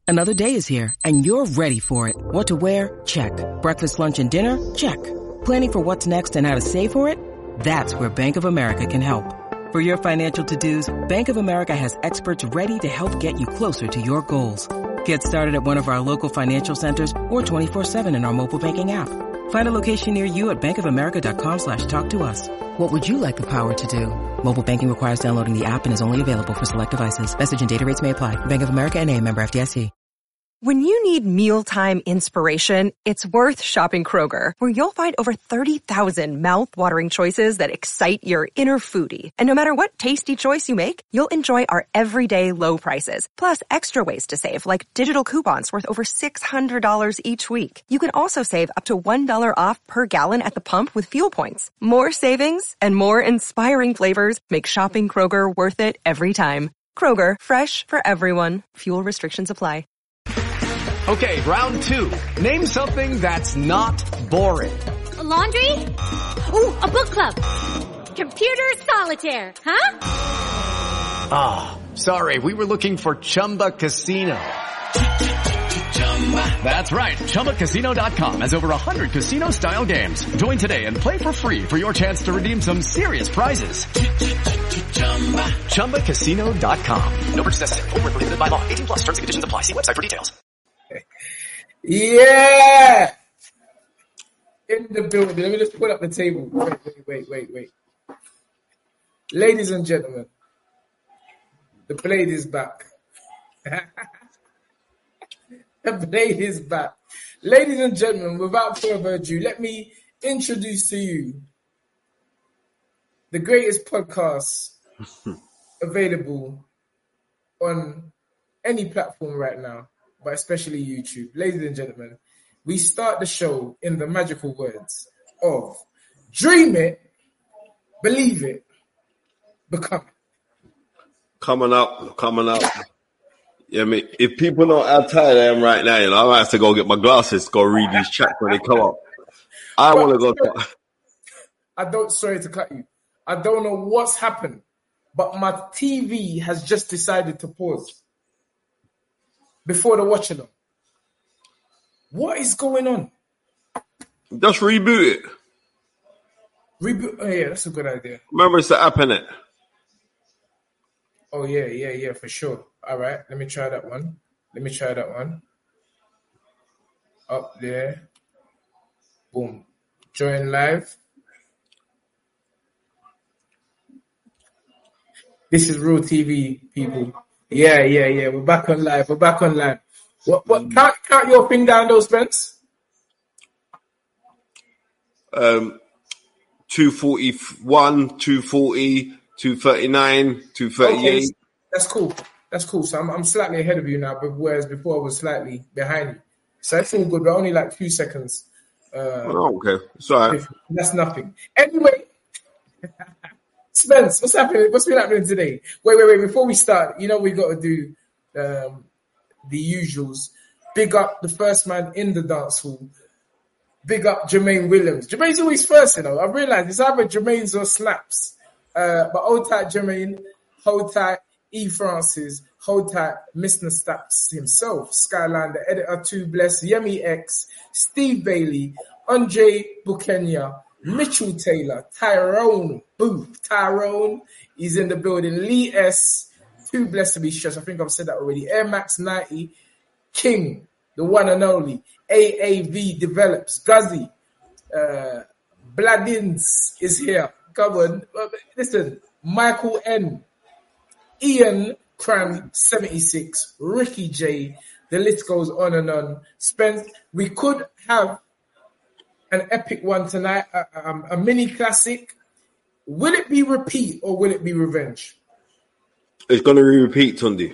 Another day is here, and you're ready for it. What to wear? Check. Breakfast, lunch, and dinner? Check. Planning for what's next and how to save for it? That's where Bank of America can help. For your financial to-dos, Bank of America has experts ready to help get you closer to your goals. Get started at one of our local financial centers or 24/7 in our mobile banking app. Find a location near you at bankofamerica.com/talktous. What would you like the power to do? Mobile banking requires downloading the app and is only available for select devices. Message and data rates may apply. Bank of America NA, member FDIC. When you need mealtime inspiration, it's worth shopping Kroger, where you'll find over 30,000 mouth-watering choices that excite your inner foodie. And no matter what tasty choice you make, you'll enjoy our everyday low prices, plus extra ways to save, like digital coupons worth over $600 each week. You can also save up to $1 off per gallon at the pump with fuel points. More savings and more inspiring flavors make shopping Kroger worth it every time. Kroger, fresh for everyone. Fuel restrictions apply. Okay, round two. Name something that's not boring. A laundry? Ooh, a book club. Computer solitaire, huh? Ah, sorry, we were looking for Chumba Casino. That's right, ChumbaCasino.com has over 100 casino-style games. Join today and play for free for your chance to redeem some serious prizes. ChumbaCasino.com. No purchase necessary. Void where prohibited by law. 18 plus. Terms and conditions apply. See website for details. Yeah! In the building. Let me just put up the table. Wait. Ladies and gentlemen, the blade is back. The blade is back. Ladies and gentlemen, without further ado, let me introduce to you the greatest podcast available on any platform right now, but especially YouTube. Ladies and gentlemen, we start the show in the magical words of dream it, believe it, become it. Coming up. Yeah, I mean, if people know how tired I am right now, I might have to go get my glasses, go read these chats when they come up. I want to go. Sorry to cut you. I don't know what's happened, but my TV has just decided to pause before the watch along. What is going on? Just reboot it. Reboot? Oh, yeah, that's a good idea. Remember, it's the app, innit? Oh, yeah, for sure. All right, let me try that one. Up there. Boom. Join live. This is real TV, people. Yeah. We're back on live. What? Count your thing down, though, Spence. 241, 240, 239, 238. Okay, that's cool. So I'm slightly ahead of you now, whereas before I was slightly behind you. So it's all good. We're only like 2 seconds. Okay. It's all right. That's nothing. Anyway, Spence, what's happening? What's been happening today? Wait. Before we start, we got to do the usuals. Big up the first man in the dance hall. Big up Jermaine Williams. Jermaine's always first, I realized it's either Jermaine's or Snaps. But hold tight, Jermaine. Hold tight, E. Francis. Hold tight, Mr. Snaps himself. Skyline, the editor, 2 Bless, Yemi X, Steve Bailey, Andre Bukenya, Mitchell Taylor, Tyrone Booth. Tyrone is in the building. Lee S, 2 Blessed to be stretched. I think I've said that already. Air Max 90, King, the one and only. AAV develops. Guzzy, Bladins is here. Come on. Listen, Michael N, Ian Cram 76, Ricky J, the list goes on and on. Spence, we could have an epic one tonight, a mini classic. Will it be repeat or will it be revenge? It's going to be repeat, Tundi.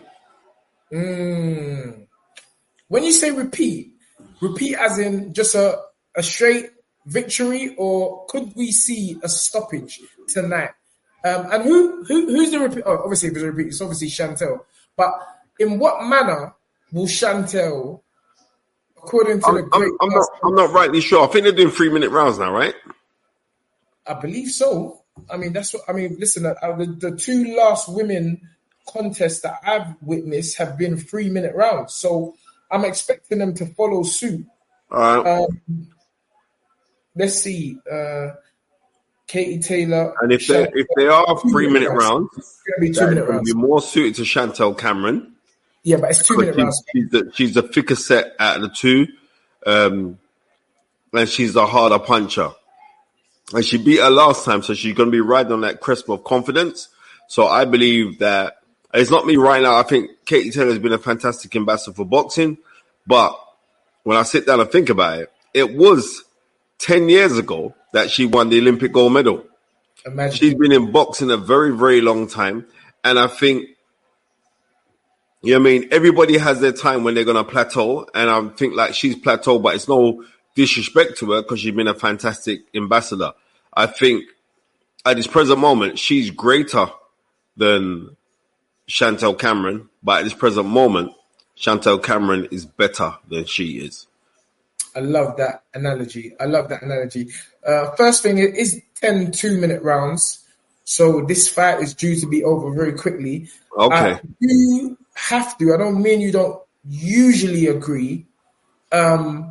When you say repeat as in just a straight victory, or could we see a stoppage tonight? And who's the repeat? Oh, obviously, if it's a repeat, it's obviously Chantel. But in what manner will Chantel, according to I'm not rightly sure. I think they're doing 3-minute rounds now, right? I believe so. Listen, the 2 last women contests that I've witnessed have been 3-minute rounds. So I'm expecting them to follow suit. All right. Let's see. Katie Taylor. And if they are 3-minute rounds, it's going to be 2-minute rounds. Be more suited to Chantel Cameron. Yeah, but it's 2-minute rounds. She's the thicker set out of the two, and she's the harder puncher. And she beat her last time, so she's going to be riding on that crest of confidence. So I believe that it's not me right now. I think Katie Taylor has been a fantastic ambassador for boxing, but when I sit down and think about it, it was 10 years ago that she won the Olympic gold medal. Imagine. She's been in boxing a very, very long time. And I think, you know what I mean, everybody has their time when they're going to plateau. And I think like she's plateaued, but it's no disrespect to her because she's been a fantastic ambassador. I think at this present moment, she's greater than Chantel Cameron. But at this present moment, Chantel Cameron is better than she is. I love that analogy. First thing, it is 10 2-minute rounds. So this fight is due to be over very quickly. Okay. You have to. I don't mean you don't usually agree. I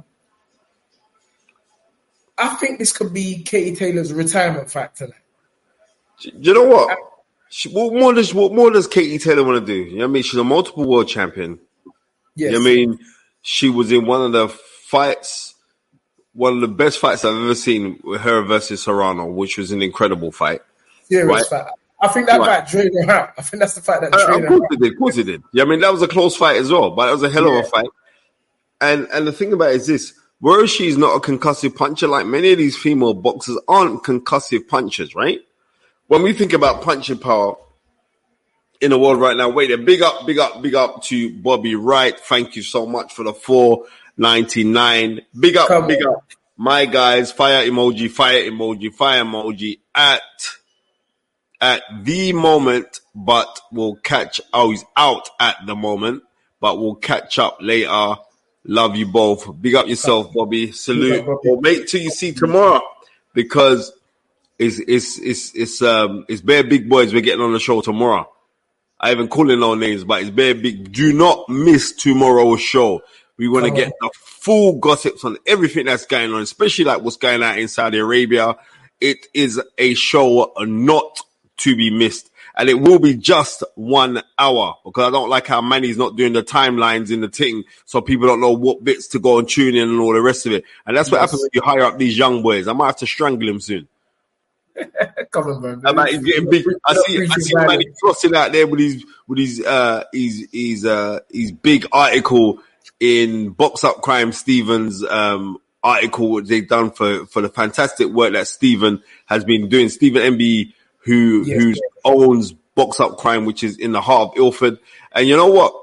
think this could be Katie Taylor's retirement fight tonight. You know what? What more does Katie Taylor want to do? You know what I mean? She's a multiple world champion. Yes. You know what I mean? She was in one of the best fights I've ever seen with her versus Serrano, which was an incredible fight. Serious fight. I think that fight drained her out. I think that's the fight that drained her out. Of course it did. Yeah, I mean, that was a close fight as well, but it was a hell of a fight. And the thing about it is this, whereas she's not a concussive puncher, like many of these female boxers aren't concussive punchers, right? When we think about punching power in the world right now, wait, big up to Bobby Wright. Thank you so much for the $4.99. Big up. My guys, fire emoji at the moment, but we'll catch, he's out at the moment, but we'll catch up later. Love you both. Big up yourself, Bobby. Salute. Well, mate, till you see tomorrow, because it's bare big boys we're getting on the show tomorrow. I haven't called in no names, but it's bare big. Do not miss tomorrow's show. We want to get the full gossips on everything that's going on, especially like what's going on in Saudi Arabia. It is a show not to be missed. And it will be just 1 hour, because I don't like how Manny's not doing the timelines in the thing, so people don't know what bits to go and tune in and all the rest of it. And that's what happens when you hire up these young boys. I might have to strangle him soon. Come on, man. He's getting big. I see Manny flossing out there with his big article in Box Up Crime, Stephen's article, which they've done for the fantastic work that Stephen has been doing. Stephen MBE, who owns Box Up Crime, which is in the heart of Ilford. And you know what?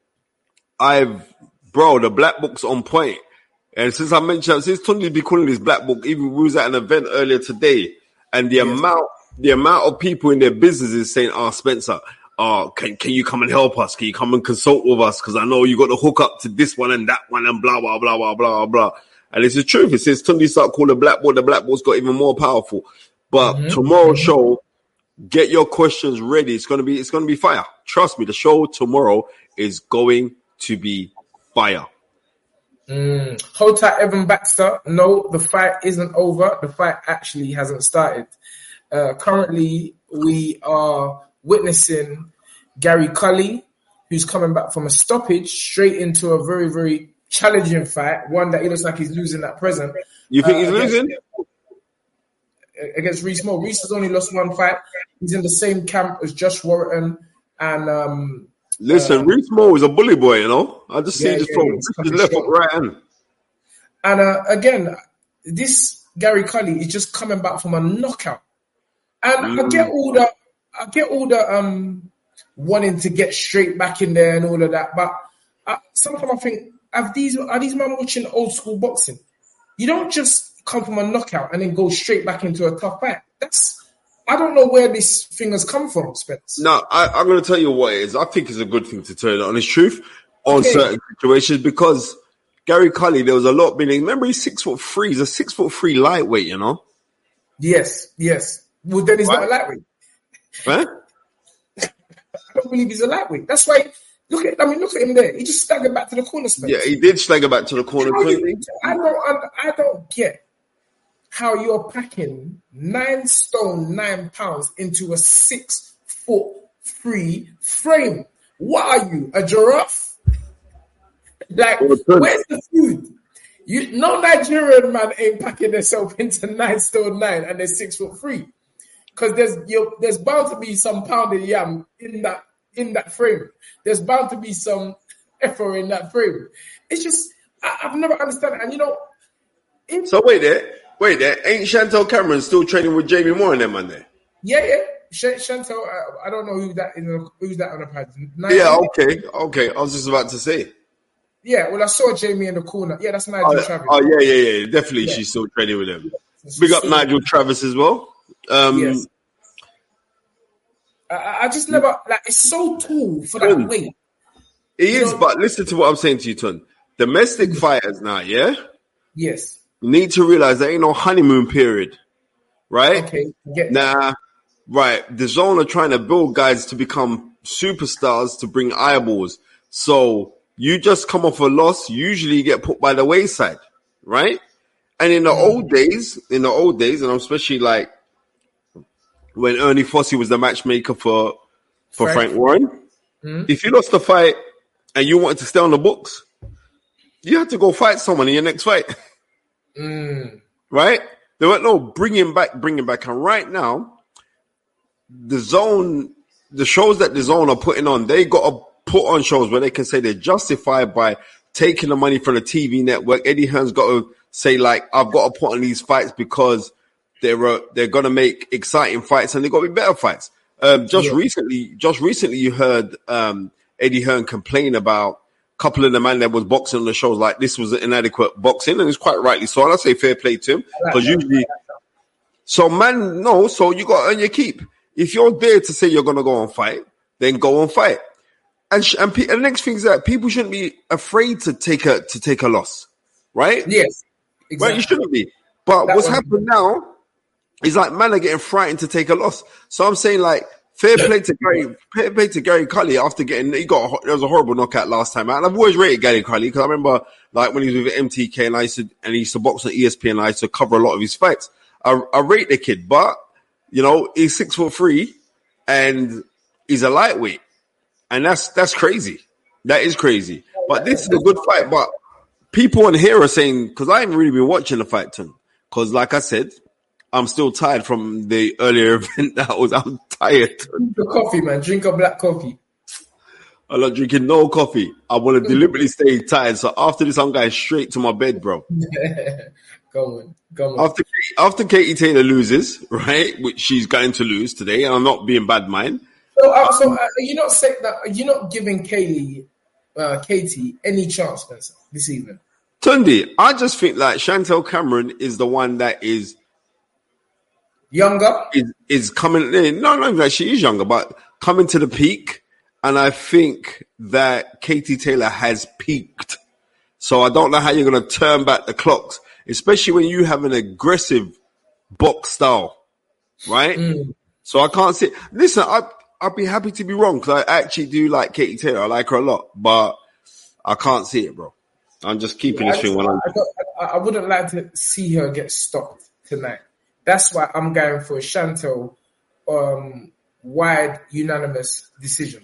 The black book's on point. And since Tony be calling this black book, even we was at an event earlier today, and the amount of people in their businesses saying, Spencer, can you come and help us? Can you come and consult with us? Because I know you got to hook up to this one and that one and blah, blah, blah, blah, blah, blah. And it's the truth. It says Tunde start calling the black board's got even more powerful. But tomorrow's show, get your questions ready. It's gonna be fire. Trust me, the show tomorrow is going to be fire. Hold tight, Evan Baxter. No, the fight isn't over. The fight actually hasn't started. Currently, we are witnessing Gary Cully, who's coming back from a stoppage straight into a very, very challenging fight. One that he looks like he's losing at present. You think he's losing? Against Reece Moore. Reece has only lost one fight. He's in the same camp as Josh Warrington and listen, Reece Moore is a bully boy, you know. I just see his left hook right hand. And again, this Gary Cully is just coming back from a knockout. And I get all the wanting to get straight back in there and all of that, but sometimes I think, are these men watching old school boxing? You don't just come from a knockout and then go straight back into a tough fight. I don't know where this thing has come from, Spence. No, I'm going to tell you what it is. I think it's a good thing to tell you the honest truth on certain situations, because Gary Cully, there was a lot being. Remember, he's 6'3". He's a 6'3" lightweight, you know. Yes. Well, then he's not a lightweight. Huh? I don't believe he's a lightweight. That's why Look at him there. He just staggered back to the corner space. Yeah, he did stagger back to the corner. I don't get how you're packing 9 stone 9 pounds into a 6'3" frame. What are you, a giraffe? Like, where's the food? No Nigerian man ain't packing themselves into 9 stone 9 and they're 6'3", because there's bound to be some pounded yam in that frame. There's bound to be some effort in that frame. It's just I've never understood it. And so wait there. Ain't Chantel Cameron still training with Jamie Moore and them man there? Yeah. Chantel, I don't know who's that on the pad. Yeah, okay. I was just about to say. Yeah, well, I saw Jamie in the corner. Yeah, that's Nigel Travis. Oh, yeah. Definitely, she's still training with them. Big up Nigel Travis as well. Yes. I just never, it's so tall for that weight. It is, but listen to what I'm saying to you, Ton. Domestic fighters now, yeah? Yes. Need to realize there ain't no honeymoon period, right? Okay. Right. The Zone are trying to build guys to become superstars to bring eyeballs. So you just come off a loss, usually you get put by the wayside, right? And in the old days, and especially like when Ernie Fossey was the matchmaker for Frank Warren, if you lost the fight and you wanted to stay on the books, you had to go fight someone in your next fight. Right? There weren't no bringing back. And right now, the shows that the Zone are putting on, they got to put on shows where they can say they're justified by taking the money from the TV network. Eddie Hearn's got to say, like, I've got to put on these fights because they're going to make exciting fights and they're going to be better fights. Recently, you heard Eddie Hearn complain about a couple of the man that was boxing on the shows, like this was inadequate boxing, and it's quite rightly so. And I say fair play to him, because usually, so you got to earn your keep. If you're there to say you're going to go and fight, then go and fight. And the next thing is that people shouldn't be afraid to take a loss, right? Yes, exactly. Right, you shouldn't be. But what's happened now is like man are getting frightened to take a loss. So I'm saying like fair play to Gary Cully after there was a horrible knockout last time out. And I've always rated Gary Cully because I remember like when he was with MTK and he used to box on ESPN and I used to cover a lot of his fights. I rate the kid, but he's 6'3" and he's a lightweight. And that's crazy. That is crazy. But this is a good fight. But people on here are saying, because I haven't really been watching the fight, because like I said, I'm still tired from the earlier event. I'm tired. Drink a coffee, man. Drink a black coffee. I'm not drinking no coffee. I want to deliberately stay tired. So after this, I'm going straight to my bed, bro. Go on. After Katie Taylor loses, right, which she's going to lose today, and I'm not being bad mind. So you're not saying that you're not giving Katie any chance this evening? Tundi, I just think like Chantel Cameron is the one that is younger. Is coming in. No, like she is younger, but coming to the peak. And I think that Katie Taylor has peaked. So I don't know how you're going to turn back the clocks, especially when you have an aggressive box style, right? So I can't see. Listen, I'd be happy to be wrong because I actually do like Katie Taylor. I like her a lot, but I can't see it, bro. I'm just keeping this thing 100. I wouldn't like to see her get stopped tonight. That's why I'm going for a Chantel wide unanimous decision.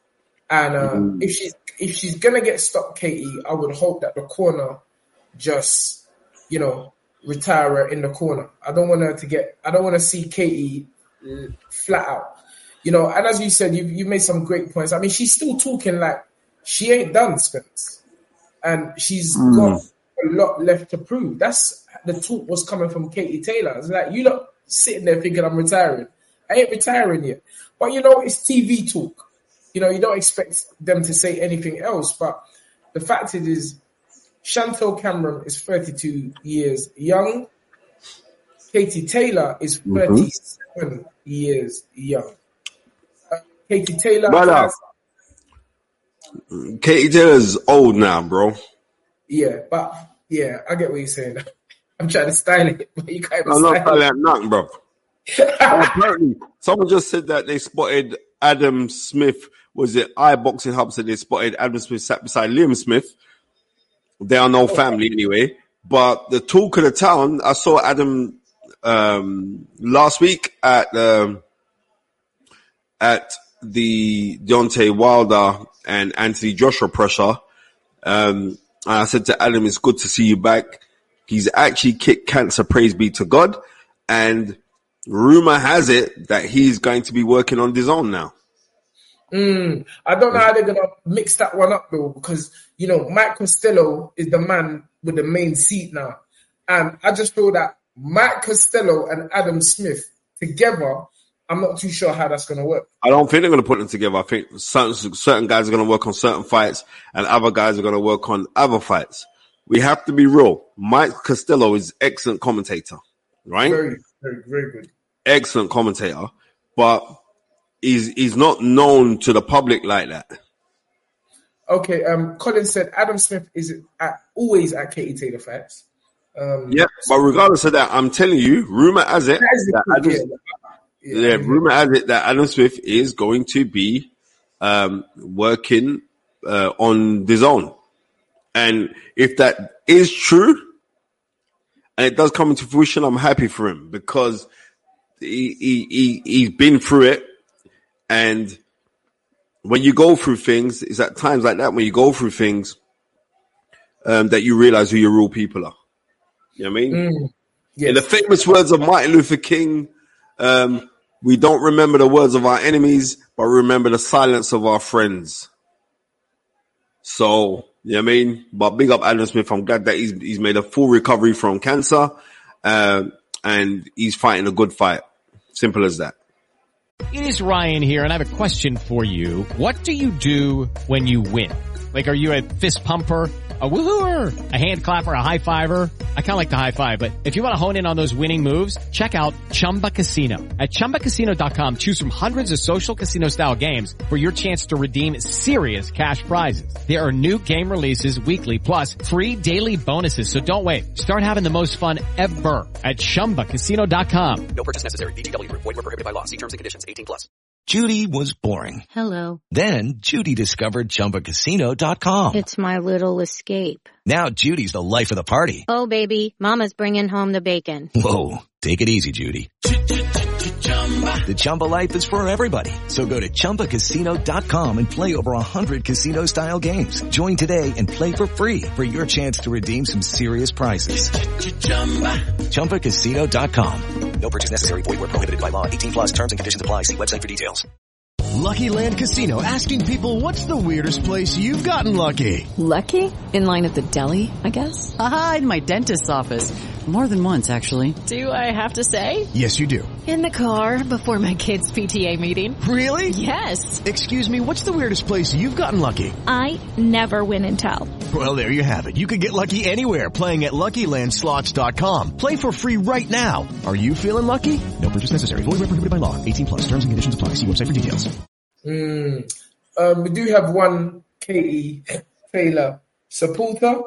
And if she's gonna get stopped, Katie, I would hope that the corner just retire her in the corner. I don't want to see Katie flat out. And as you said, you made some great points. I mean, she's still talking like she ain't done, Spence. And she's got a lot left to prove. That's the talk was coming from Katie Taylor. It's like, you lot sitting there thinking I'm retiring. I ain't retiring yet. But, it's TV talk. You don't expect them to say anything else. But the fact is Chantel Cameron is 32 years young. Katie Taylor is 37 years young. Katie Taylor Katie Taylor's old now, bro. Yeah, but I get what you're saying. I'm trying to style it, but you can't. I'm not styling that nothing, bro. Apparently, someone just said that they spotted Adam Smith was it iBoxing Hub said they spotted Adam Smith sat beside Liam Smith. They are no family anyway. But the talk of the town, I saw Adam last week at the Deontay Wilder and Anthony Joshua pressure. And I said to Adam, it's good to see you back. He's actually kicked cancer, praise be to God. And rumor has it that he's going to be working on his own now. I don't know how they're going to mix that one up, though, because, you know, Mike Costello is the man with the main seat now. And I just feel that Mike Costello and Adam Smith together, I'm not too sure how that's going to work. I don't think they're going to put them together. I think certain guys are going to work on certain fights and other guys are going to work on other fights. We have to be real. Mike Costello is excellent commentator, right? Very, very, very good. Excellent commentator, but he's not known to the public like that. Okay, Colin said Adam Smith is always at Katie Taylor fights. Yeah, but regardless of that, I'm telling you, rumor has it that Adam Smith is going to be working on his own. And if that is true, and it does come into fruition, I'm happy for him because he's been through it. And when you go through things, it's at times like that when you go through things that you realize who your real people are. You know what I mean? Yes. In the famous words of Martin Luther King, we don't remember the words of our enemies, but remember the silence of our friends. So, you know what I mean? But big up Adam Smith. I'm glad that he's made a full recovery from cancer, and he's fighting a good fight. Simple as that. It is Ryan here, and I have a question for you. What do you do when you win? Like, are you a fist pumper, a woohooer, a hand clapper, a high fiver? I kind of like the high five, but if you want to hone in on those winning moves, check out Chumba Casino. At ChumbaCasino.com, choose from hundreds of social casino-style games for your chance to redeem serious cash prizes. There are new game releases weekly, plus free daily bonuses, so don't wait. Start having the most fun ever at ChumbaCasino.com. No purchase necessary. VGW Group. Void where prohibited by law. See terms and conditions. 18+. Judy was boring. Hello. Then Judy discovered ChumbaCasino.com. It's my little escape. Now Judy's the life of the party. Oh, baby, mama's bringing home the bacon. Whoa, take it easy, Judy. The Chumba life is for everybody. So go to ChumbaCasino.com and play over 100 casino-style games. Join today and play for free for your chance to redeem some serious prizes. ChumbaCasino.com. No purchase necessary. Void where prohibited by law. 18+. Terms and conditions apply. See website for details. Lucky Land Casino, asking people, what's the weirdest place you've gotten lucky? Lucky? In line at the deli, I guess? Aha, in my dentist's office. More than once, actually. Do I have to say? Yes, you do. In the car before my kids' PTA meeting. Really? Yes. Excuse me, what's the weirdest place you've gotten lucky? I never win and tell. Well, there you have it. You can get lucky anywhere, playing at LuckyLandSlots.com. Play for free right now. Are you feeling lucky? No purchase necessary. Void where prohibited by law. 18+. Terms and conditions apply. See website for details. We do have one Katie Taylor supporter.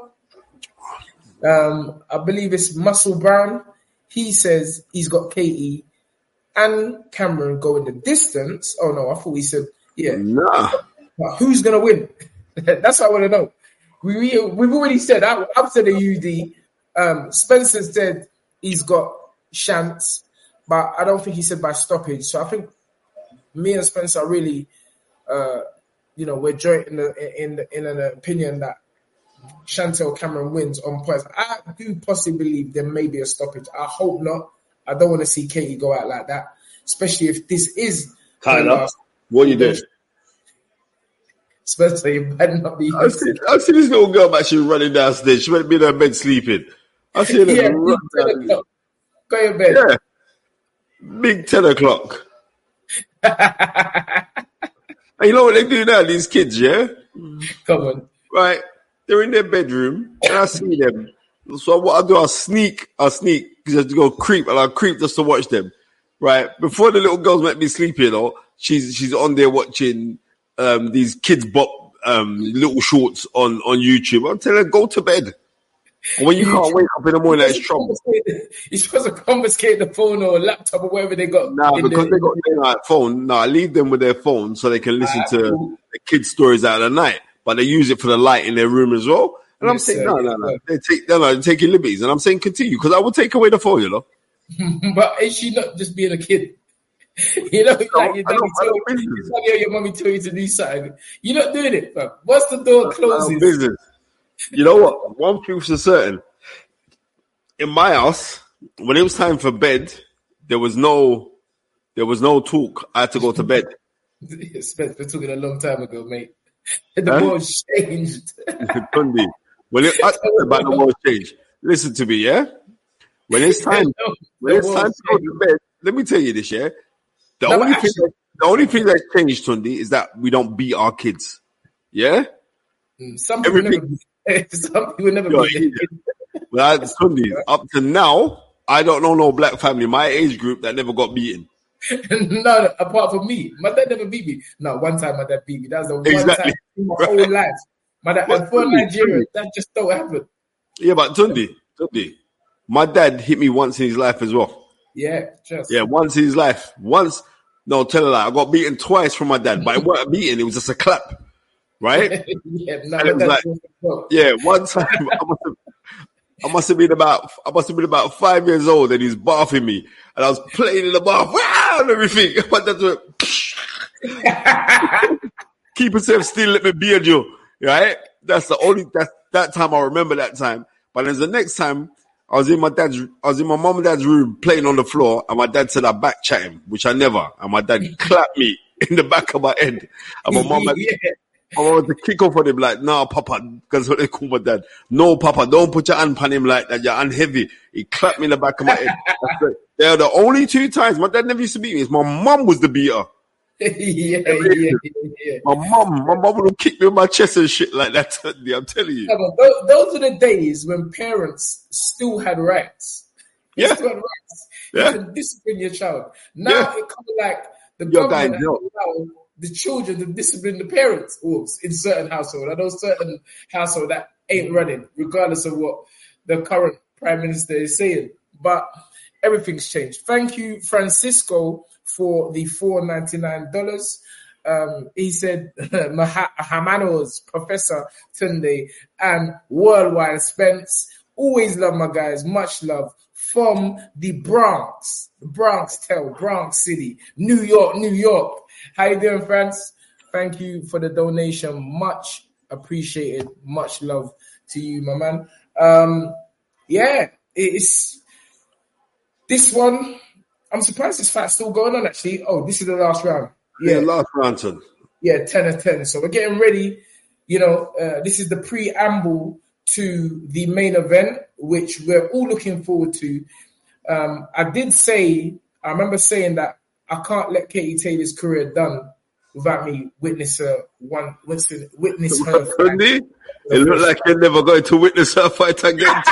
I believe it's Muscle Brown. He says he's got Katie and Cameron going the distance. Oh no, I thought he said, yeah. Nah. But who's going to win? That's what I want to know. We've already said, after the UD, Spencer said he's got Shantz, but I don't think he said by stoppage. So I think me and Spencer are really, we're joint in an opinion that Chantel Cameron wins on points. I do possibly believe there may be a stoppage. I hope not. I don't want to see Katie go out like that, especially if this is Tyler. What you doing? Spencer, you better not be. I see this little girl actually running downstairs. She might be in her bed sleeping. I see her run down. Go to your bed. Yeah. Big 10 o'clock. And you know what they do now, these kids, yeah? Come on. Right. They're in their bedroom and I see them. So what I do, I sneak because I have to go creep, and I creep just to watch them. Right. Before the little girls might be sleeping, she's on there watching these kids bop little shorts on YouTube. I'm telling her, go to bed. When you can't wake up in the morning, that's trouble. You're supposed to confiscate the phone or laptop or whatever they got. Nah, because they got their phone. Nah, leave them with their phone so they can listen to the kids' stories out of the night. But they use it for the light in their room as well. And I'm saying, no. They're taking liberties. And I'm saying continue, because I would take away the phone, you know. But is she not just being a kid? You know, like your mommy told you to do something. You're not doing it, fam. Once the door closes. Business. You know what? One truth is certain. In my house, when it was time for bed, there was no talk. I had to go to bed. Spencer took it a long time ago, mate. The world's changed. When it about the world change. Listen to me, yeah? When it's time to go to bed, let me tell you this, yeah? The only thing that's changed, Tundi, is that we don't beat our kids. Yeah? Some people never beat their kids. Well, Tundi, up to now, I don't know no black family, my age group, that never got beaten. No, apart from me. My dad never beat me. No, one time my dad beat me. That's the one time in my whole life. My dad, and for Nigeria, that just don't happen. Yeah, but Tundi, my dad hit me once in his life as well. Yeah, once in his life. No, tell her that. I got beaten twice from my dad, but it wasn't a beating, it was just a clap. Right? One time I must have been about 5 years old and he's bathing me and I was playing in the bath and everything. My dad went, keep yourself still, let me beard you. Right? That's that time I remember that time. But then the next time I was in my mom and dad's room playing on the floor, and my dad said I back chat him, which I never. And my dad clapped me in the back of my head. And my mom I wanted to kick off on him like, nah, Papa, because what they call my dad. No, Papa, don't put your hand on him like that. You're unheavy. He clapped me in the back of my head. They're the only two times. My dad never used to beat me. My mom was the beater. My mom would kick me in my chest and shit like that. I'm telling you. Those are the days when parents still had rights. They still had rights. You can discipline your child. Now it comes like the government has allowed the children to discipline the parents in certain households. I know certain households that ain't running, regardless of what the current prime minister is saying. But everything's changed. Thank you, Francisco, for the $4.99. He said, Hamanos, Professor Tunde, and Worldwide Spence. Always love my guys. Much love from the Bronx. Bronx City, New York. How you doing, friends? Thank you for the donation. Much appreciated. Much love to you, my man. It's this one. I'm surprised this fight's still going on, actually. Oh, this is the last round. Yeah, last round, son. Yeah, 10 of 10. So we're getting ready. You know, this is the preamble to the main event, which we're all looking forward to. I remember saying that I can't let Katie Taylor's career done without me witness her fight. It looked like you're never going to witness her fight again,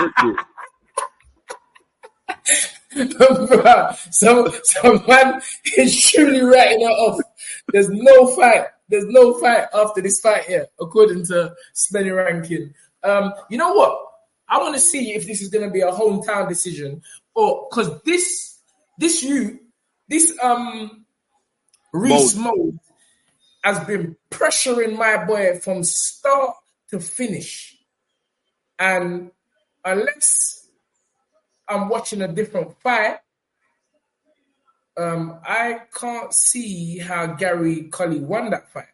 some man is truly writing her off. There's no fight after this fight here, according to Spenny Rankin. You know what? I want to see if this is going to be a hometown decision, or because this Reese Mode has been pressuring my boy from start to finish, and unless I'm watching a different fight, I can't see how Gary Cully won that fight.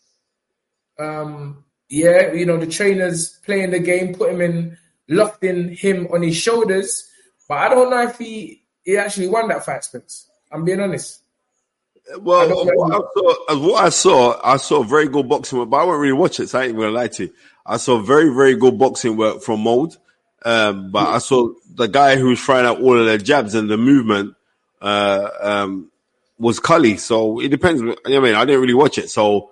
The trainers playing the game, lofting him on his shoulders, but I don't know if he actually won that fight, Spence. I'm being honest. Well, I saw very good boxing work, but I won't really watch it, so I ain't going to lie to you. I saw very, very good boxing work from Mode. But I saw the guy who was trying out all of the jabs and the movement was Cully. So it depends. I didn't really watch it. So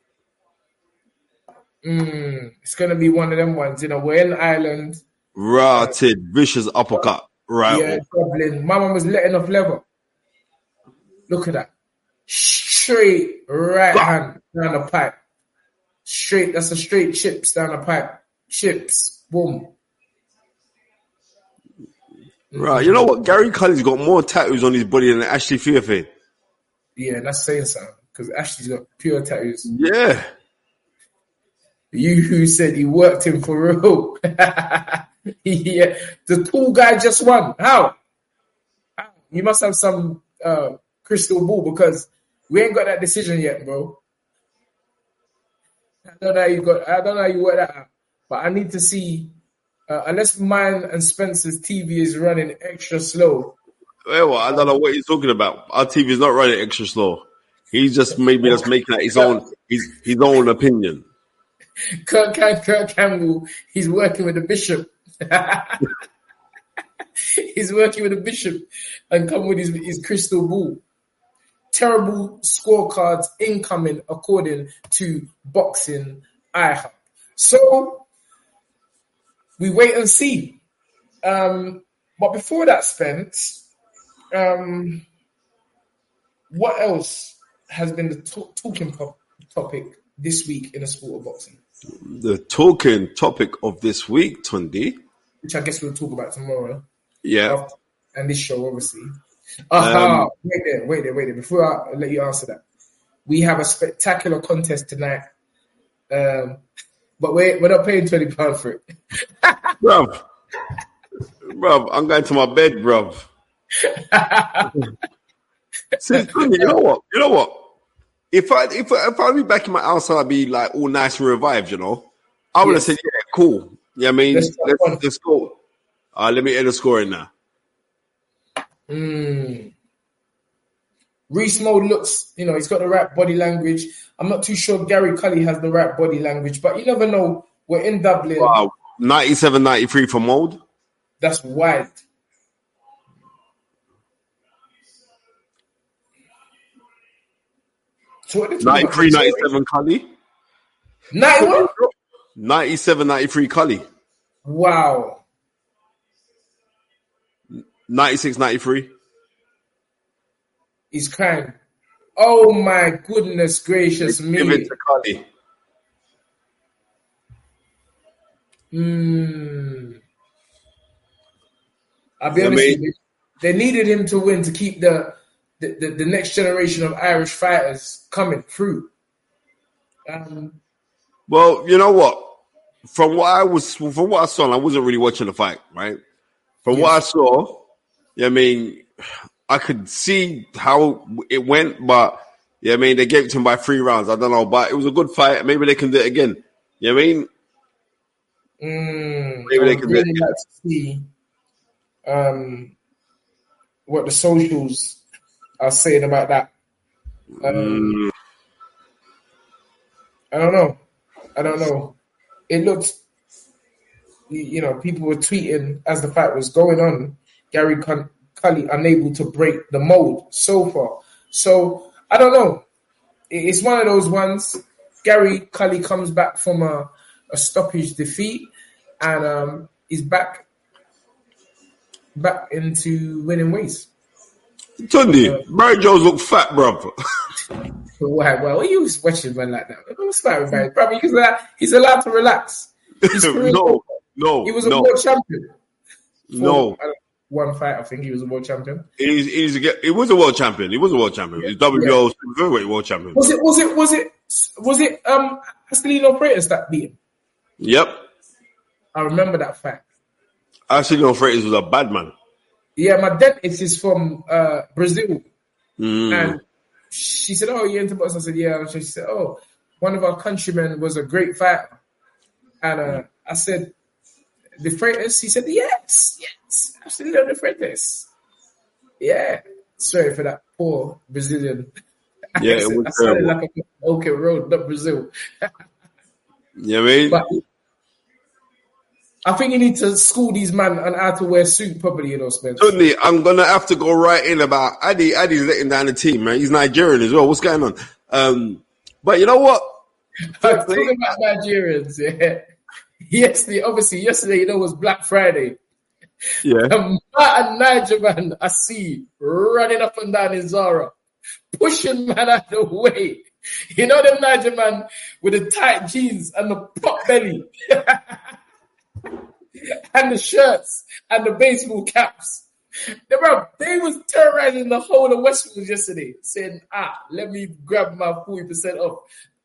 it's going to be one of them ones. We're in Ireland. Rotted, vicious uppercut. Right. Yeah, Dublin. My man was letting off level. Look at that. Straight right hand down the pipe. Straight. That's a straight chips down the pipe. Chips. Boom. Right, you know what? Gary Cully's got more tattoos on his body than Ashley Fearfane. Yeah, that's saying something because Ashley's got pure tattoos. Yeah. You who said he worked him for real. Yeah, the tall guy just won. How? You must have some crystal ball because we ain't got that decision yet, bro. I don't know how you work that out, but I need to see. Unless mine and Spencer's TV is running extra slow. Well, I don't know what he's talking about. Our TV is not running extra slow. He's just maybe just making that his own opinion. Kirk Campbell, he's working with the bishop. He's working with the bishop and come with his crystal ball. Terrible scorecards incoming according to Boxing iHub. So we wait and see. But before that, Spence, what else has been the talking topic this week in the sport of boxing? The talking topic of this week, Tundi, which I guess we'll talk about tomorrow. Yeah. And this show, obviously. Wait there. Before I let you answer that, we have a spectacular contest tonight. But we're not paying £20 for it. Bruv, I'm going to my bed, bruv. See, you know what? If I'd be back in my house, I'd be like all nice and revived, you know. I would have said, yeah, cool. Yeah, I mean, let's go. Let me end the scoring now. Reese Mode looks, he's got the right body language. I'm not too sure Gary Cully has the right body language, but you never know. We're in Dublin. Wow, 97-93 for Mode. That's wild. So 93-97 Cully. 91? 97-93 Cully. Wow. 96-93. He's crying. Oh my goodness gracious me. Give it to Cully. I'll be honest with you. They needed him to win to keep the next generation of Irish fighters coming through. Well, you know what? From what I saw, and I wasn't really watching the fight, right? From what I saw, I could see how it went, but they gave it to him by 3 rounds. I don't know, but it was a good fight. Maybe they can do it again. You know what I mean? Maybe they can do it again. Like to see what the socials are saying about that. I don't know. It looked, people were tweeting as the fight was going on, Gary Cully unable to break the mold so far. So, I don't know. It's one of those ones. Gary Cully comes back from a stoppage defeat and is back into winning ways. Tundi, Barry Jones look fat, bro. Why? Well, you was watching man like that. What's that, Barry? Probably he's allowed to relax. No. He was a world champion. No. One fight, I think he was a world champion. He was a world champion. He was a world champion. He's WBO heavyweight world champion. Was it Astelino Freitas that beat him? Yep. I remember that fight. Astelino Freitas was a bad man. Yeah, my dentist is from Brazil. And she said, "Oh, you're into boxing?" I said, "Yeah." And she said, "Oh, one of our countrymen was a great fighter." And I said, "The Freitas?" He said, "Yes, absolutely, the Freitas." Yeah, sorry for that poor Brazilian. Yeah, it was I sounded like a road, not Brazil. Yeah, man. But I think you need to school these men on how to wear suit properly, Spence. Certainly, I'm gonna have to go right in about Adi. Adi's letting down the team, man. He's Nigerian as well. What's going on? But you know what? Talking about Nigerians, yeah. Yesterday, was Black Friday. Yeah. And Niger man, I see running up and down in Zara, pushing man out of the way. Them Niger man with the tight jeans and the pop belly. and the shirts and the baseball caps. They was terrorizing the whole of Westfield yesterday, saying, let me grab my 40% off.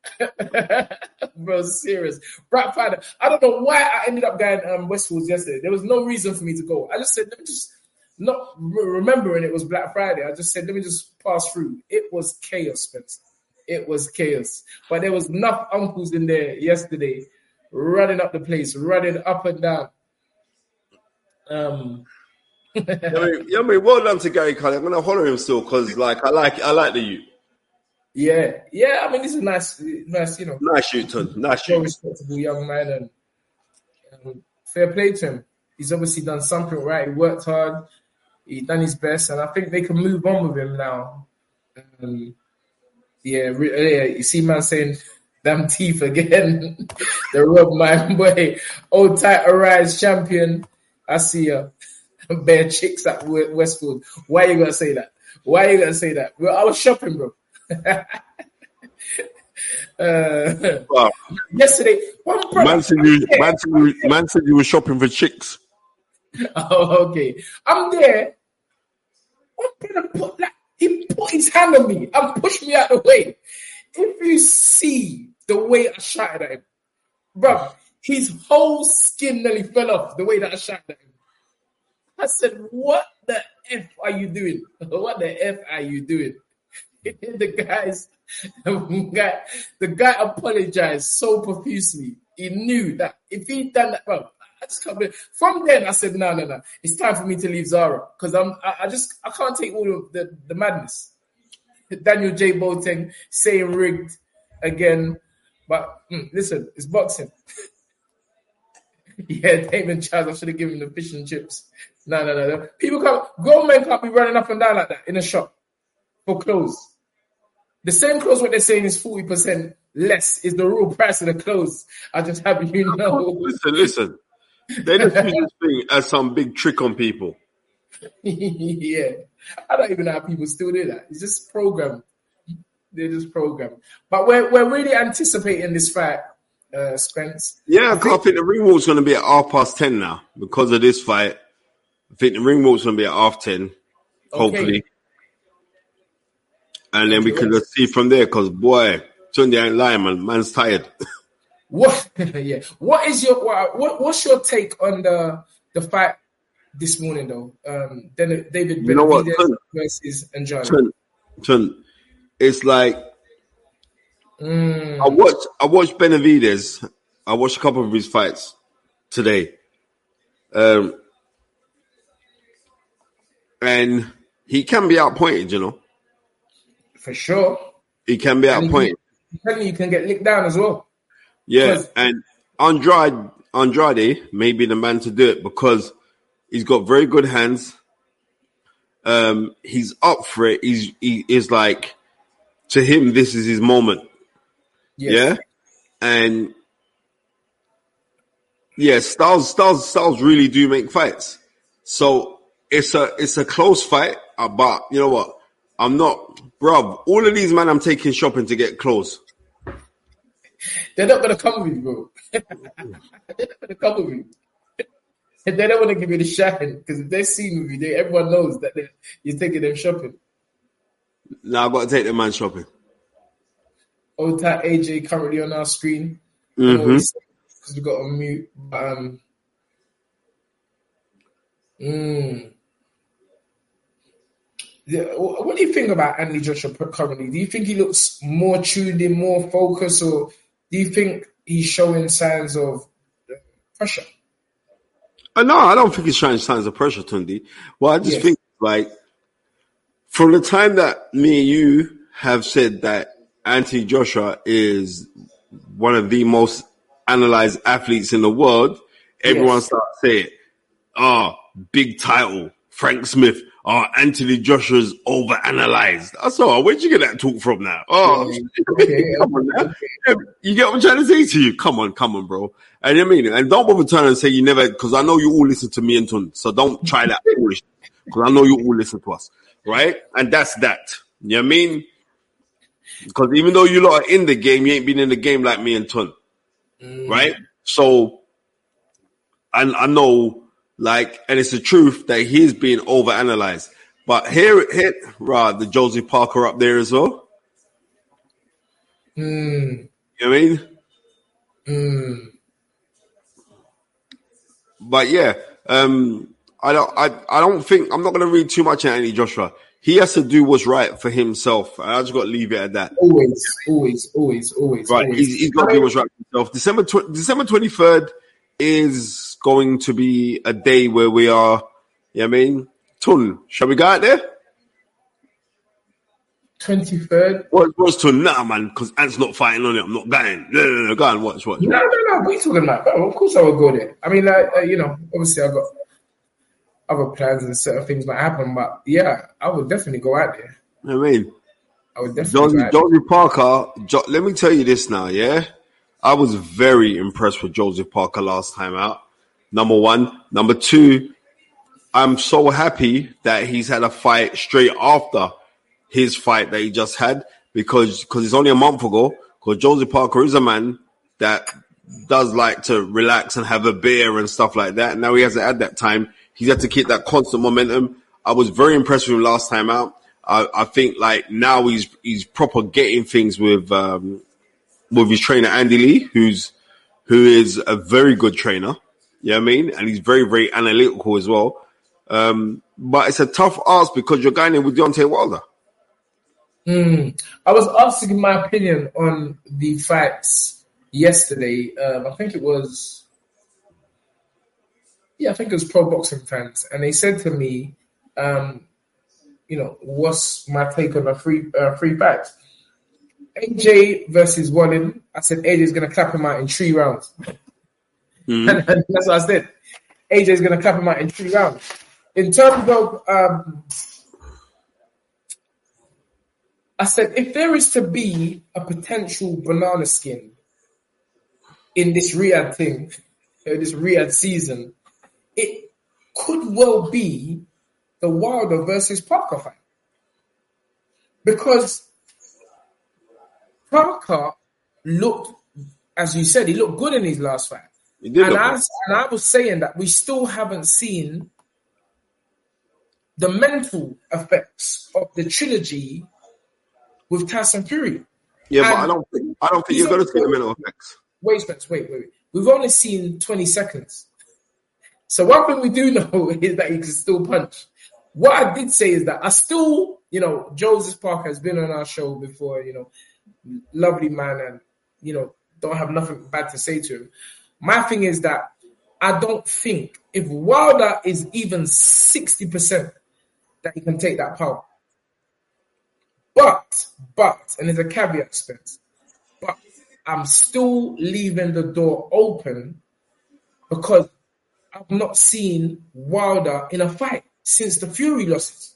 Bro, serious. Black Friday. I don't know why I ended up going Westfields yesterday. There was no reason for me to go. I just said, let me just, not remembering it was Black Friday, I just said, let me just pass through. It was chaos, Spencer. It was chaos. But there was enough uncles in there yesterday running up the place, running up and down. Well done to Gary Cully. I'm gonna holler him still because, like, I like the youth. Yeah. I mean, this is nice, nice shoot, Ton. Nice shoot. Respectable young man, and fair play to him. He's obviously done something right. He worked hard. He done his best, and I think they can move on with him now. You see, man saying, "Damn teeth again." The rub, my boy. Old tight Arise champion. I see ya. Bare chicks at Westfield. Why you gonna say that? Well, I was shopping, bro. Yesterday, man said you were shopping for chicks. Oh, okay. I'm there. One brother he put his hand on me and pushed me out the way. If you see the way I shouted at him, bro, his whole skin nearly fell off the way that I shouted at him. I said, what the F are you doing? What the F are you doing? The guy apologized so profusely. He knew that if he'd done that, bro, I just can't believe. From then, I said, no. It's time for me to leave Zara because I can't take all of the madness. Daniel J. Boateng saying rigged again. But listen, it's boxing. Yeah, Damon Charles, I should have given him the fish and chips. No. Grown men can't be running up and down like that in a shop for clothes. The same clothes, what they're saying is 40% less is the real price of the clothes. I just have you know. Listen. They just use this thing as some big trick on people. Yeah. I don't even know how people still do that. It's just programmed. They're just programmed. But we're really anticipating this fight, Spence. Yeah, I think the ring walk's going to be at 10:30 now because of this fight. I think the ring walk's going to be at 10:30, hopefully. Okay. And then we can just see from there because, boy, Tunde ain't lying, man. Man's tired. What? Yeah. What's your take on the fight this morning, though? David Benavidez versus Andrade. Tun, it's like I watched Benavidez. I watched a couple of his fights today, and he can be outpointed, you know. For sure, he can be outpointed. You can get licked down as well. Yeah, and Andrade may be the man to do it because he's got very good hands. He's up for it. He is like, to him, this is his moment. Yes. Yeah, and yeah, styles really do make fights. So it's a close fight, but you know what? I'm not, bruv. All of these men I'm taking shopping to get clothes. They're not going to come with you, bro. They're not going to come with you. They don't want to give you the shine because if they're seen with you, everyone knows that you're taking them shopping. Now I've got to take the man shopping. Old tight AJ currently on our screen. Mm-hmm. Because we got on mute. What do you think about Anthony Joshua currently? Do you think he looks more tuned in, more focused, or do you think he's showing signs of pressure? No, I don't think he's showing signs of pressure, Tunde. Well, I just think, like, from the time that me and you have said that Anthony Joshua is one of the most analyzed athletes in the world, everyone starts saying, big title, Frank Smith. Anthony Joshua's overanalyzed. I saw. Where'd you get that talk from now? Come on now. You get what I'm trying to say to you? Come on, bro. And I mean, and don't bother turning and say you never, because I know you all listen to me and Tun, so don't try that foolish, because I know you all listen to us, right? And that's that. You know what I mean? Because even though you lot are in the game, you ain't been in the game like me and Tun, right? So I know, like, and it's the truth that he's being overanalyzed. But here, the Josie Parker up there as well. You know what I mean? But yeah, I don't think I'm not going to read too much into Anthony Joshua. He has to do what's right for himself. I just got to leave it at that. Always. Right, he's got to do what's right for himself. December 23rd is going to be a day where we are. You know what I mean? Tun, shall we go out there? 23rd. What's Tun? Nah, man, because Ant's not fighting on it. I'm not going. No. Go on, watch. No. What are you talking about? Oh, of course I would go there. I mean, obviously I've got other plans and certain things might happen, but yeah, I would definitely go out there. You know what I mean? I would definitely Josie Parker, let me tell you this now, yeah? I was very impressed with Josie Parker last time out. Number one. Number two, I'm so happy that he's had a fight straight after his fight that he just had because it's only a month ago. Because Josie Parker is a man that does like to relax and have a beer and stuff like that. Now he hasn't had that time. He's had to keep that constant momentum. I was very impressed with him last time out. I think like now he's proper getting things with his trainer Andy Lee, who is a very good trainer. You know what I mean? And he's very, very analytical as well. But it's a tough ask because you're going in with Deontay Wilder. I was asking my opinion on the fights yesterday. I think it was Pro Boxing Fans, and they said to me, what's my take on the free fights? AJ versus Wallin. I said AJ's going to clap him out in 3 rounds. And that's what I said. AJ's going to clap him out in 3 rounds. In terms of, I said, if there is to be a potential banana skin in this Riyadh thing, this Riyadh season, it could well be the Wilder versus Parker fight. Because Parker looked, as you said, he looked good in his last fight. And I was saying that we still haven't seen the mental effects of the trilogy with Tyson Fury. Yeah, but I don't think you're going to see the mental effects. Wait. We've only seen 20 seconds. So one thing we do know is that he can still punch. What I did say is that I still, Joseph Parker has been on our show before, lovely man, and, don't have nothing bad to say to him. My thing is that I don't think if Wilder is even 60% that he can take that power. But, and there's a caveat, Spence, but I'm still leaving the door open because I've not seen Wilder in a fight since the Fury losses.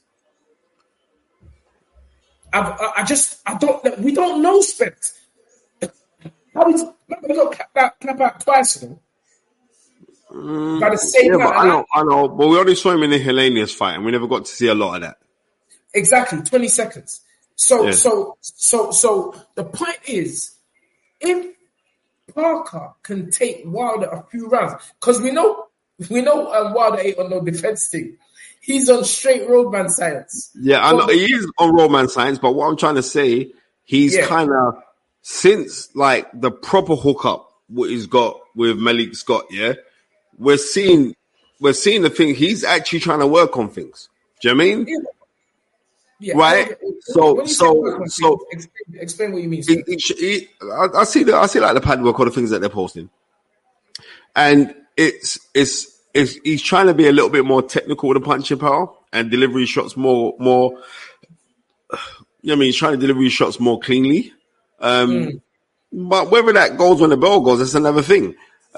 We don't know, Spence. How is we got clap out twice, by the same man. I know, but we only saw him in the Hellenius fight, and we never got to see a lot of that. Exactly, 20 seconds. So the point is, if Parker can take Wilder a few rounds, because we know Wilder ain't on no defense thing. He's on straight roadman science. Yeah, I know he is on roadman science, but what I'm trying to say, he's kind of since like the proper hookup what he's got with Malik Scott. Yeah, we're seeing the thing. He's actually trying to work on things. Do you know what I mean? Yeah. Right. So explain what you mean. I see like the pad work, all the things that they're posting, and it's he's trying to be a little bit more technical with the punching power and delivery shots more. You know what I mean? He's trying to deliver his shots more cleanly. But whether that goes when the bell goes, that's another thing.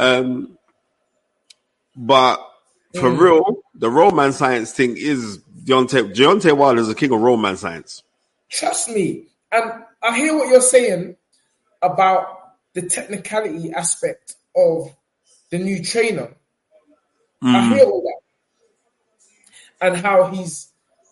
But for real, the roadman science thing is Deontay Wilder is a king of roadman science. Trust me. And I hear what you're saying about the technicality aspect of the new trainer. I hear all that. And how he's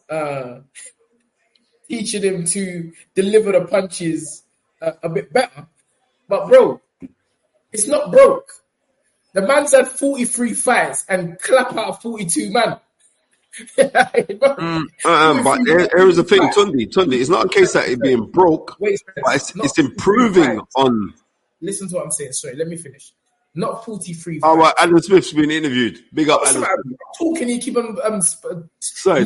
teaching him to deliver the punches a bit better. But bro, it's not broke. The man's had 43 fights and clap out 42 man. But here's the thing, Tundi. It's not a case that it's being broke, but it's improving on. Listen to what I'm saying. Sorry, let me finish. Not 43. All right, Adam Smith's been interviewed. Big up, Adam. Talking, you keep on sorry.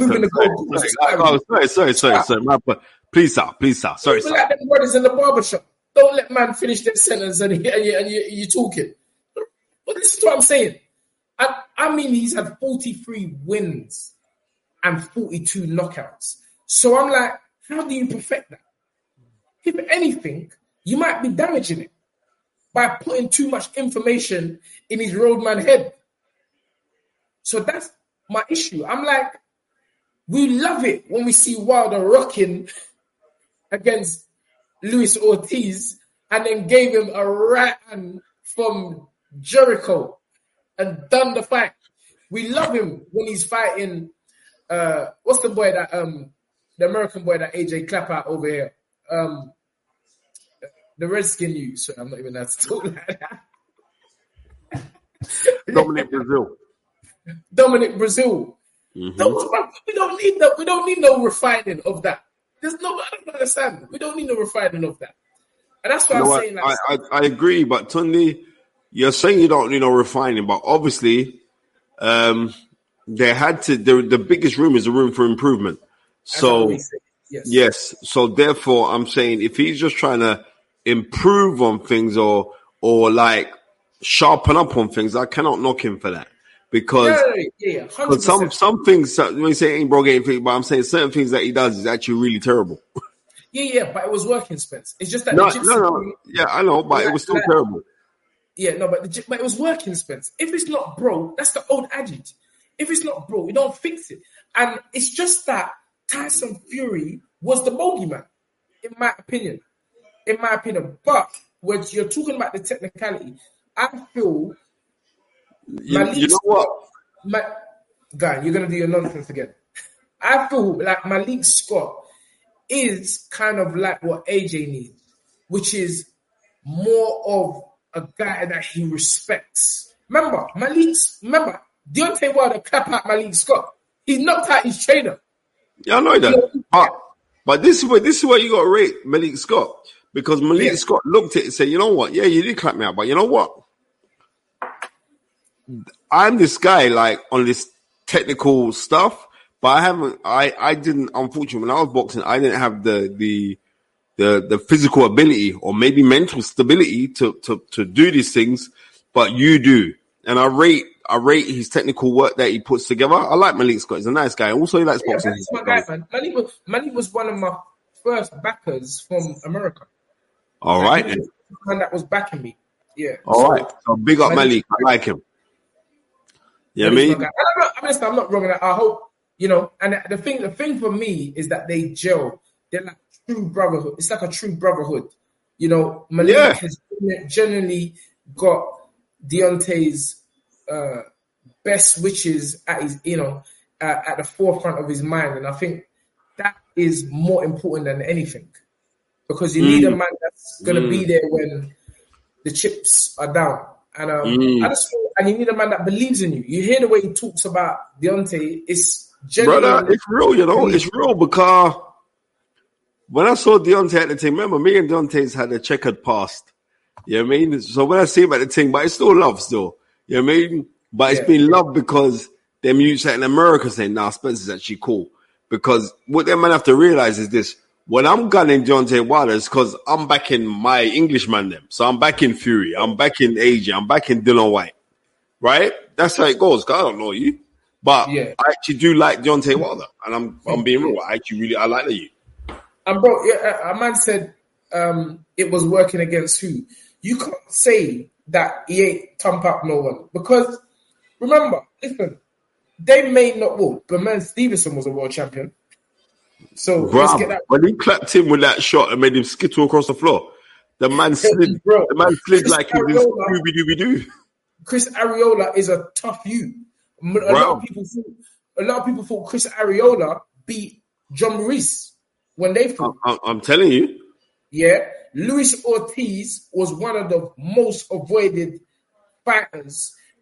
Please, sir. Sorry, sir. Like them brothers in the barbershop. Don't let man finish their sentence and you talking. But this is what I'm saying. I mean, he's had 43 wins and 42 knockouts. So I'm like, how do you perfect that? If anything, you might be damaging it by putting too much information in his roadman head. So that's my issue. I'm like, we love it when we see Wilder rocking against Luis Ortiz and then gave him a right hand from Jericho and done the fight. We love him when he's fighting. What's the boy that the American boy that AJ clap out over here? The Redskin you. So I'm not even allowed to talk like that. Dominic Brazil. Mm-hmm. We don't need no refining of that. I don't understand. We don't need no refining of that. And that's what I'm saying. I agree, but Tundi, you're saying you don't need no refining, but obviously, they had to. The biggest room is a room for improvement. So yes. So therefore, I'm saying if he's just trying to improve on things or like sharpen up on things, I cannot knock him for that. Because some things, when you say ain't broke anything, but I'm saying certain things that he does is actually really terrible. Yeah, but it was working, Spence. It's just that no. Yeah, I know, but it was still terrible. Yeah, no, but it was working, Spence. If it's not broke, that's the old adage. If it's not broke, you don't fix it. And it's just that Tyson Fury was the bogeyman, in my opinion. But when you're talking about the technicality, I feel... You know what? Guy, you're going to do your nonsense again. I feel like Malik Scott is kind of like what AJ needs, which is more of a guy that he respects. Remember, Deontay Wilder clap out Malik Scott. He knocked out his trainer. Yeah, I know that. But this is where you got to rate Malik Scott. Because Malik Scott looked at it and said, you know what? Yeah, you did clap me out, but you know what? I'm this guy, like, on this technical stuff, but I didn't, unfortunately, when I was boxing, I didn't have the physical ability or maybe mental stability to do these things, but you do. And I rate his technical work that he puts together. I like Malik Scott. He's a nice guy. Also, he likes boxing. That's my guy, man. Malik was one of my first backers from America. All right. He was the one that was backing me. Yeah. All right. So big up Malik. I like him. You know what I mean? I'm not wrong in that. I hope, and the thing for me is that they gel. They're like true brotherhood. It's like a true brotherhood. Malik has generally got Deontay's best wishes at his, at the forefront of his mind. And I think that is more important than anything. Because you need a man that's going to be there when the chips are down. And and you need a man that believes in you. You hear the way he talks about Deontay. It's genuine. Brother, it's real, It's real because when I saw Deontay at the team, remember me and Deontay's had a checkered past. You know what I mean? So when I see him at the team, but it's still love still. You know what I mean? But it's been love because them youths in America saying, nah, Spencer's actually cool. Because what them man have to realize is this. When I'm gunning Deontay Wilder, it's because I'm backing my Englishman them. So I'm backing Fury. I'm backing AJ. I'm backing Dylan White. Right? That's how it goes. Cause I don't know you. But I actually do like Deontay Wilder. And I'm being real. I like that you. And bro, a man said it was working against who? You can't say that he ain't thump up no one. Because remember, listen, they may not walk, but man, Stevenson was a world champion. So let's get that. When he clapped him with that shot and made him skittle across the floor, the man slid. The man slid Chris like he was Scooby-Doo. Chris Arreola is a tough you. A lot of people thought Chris Arreola beat John Maurice when they fought. I'm telling you. Yeah, Luis Ortiz was one of the most avoided fighters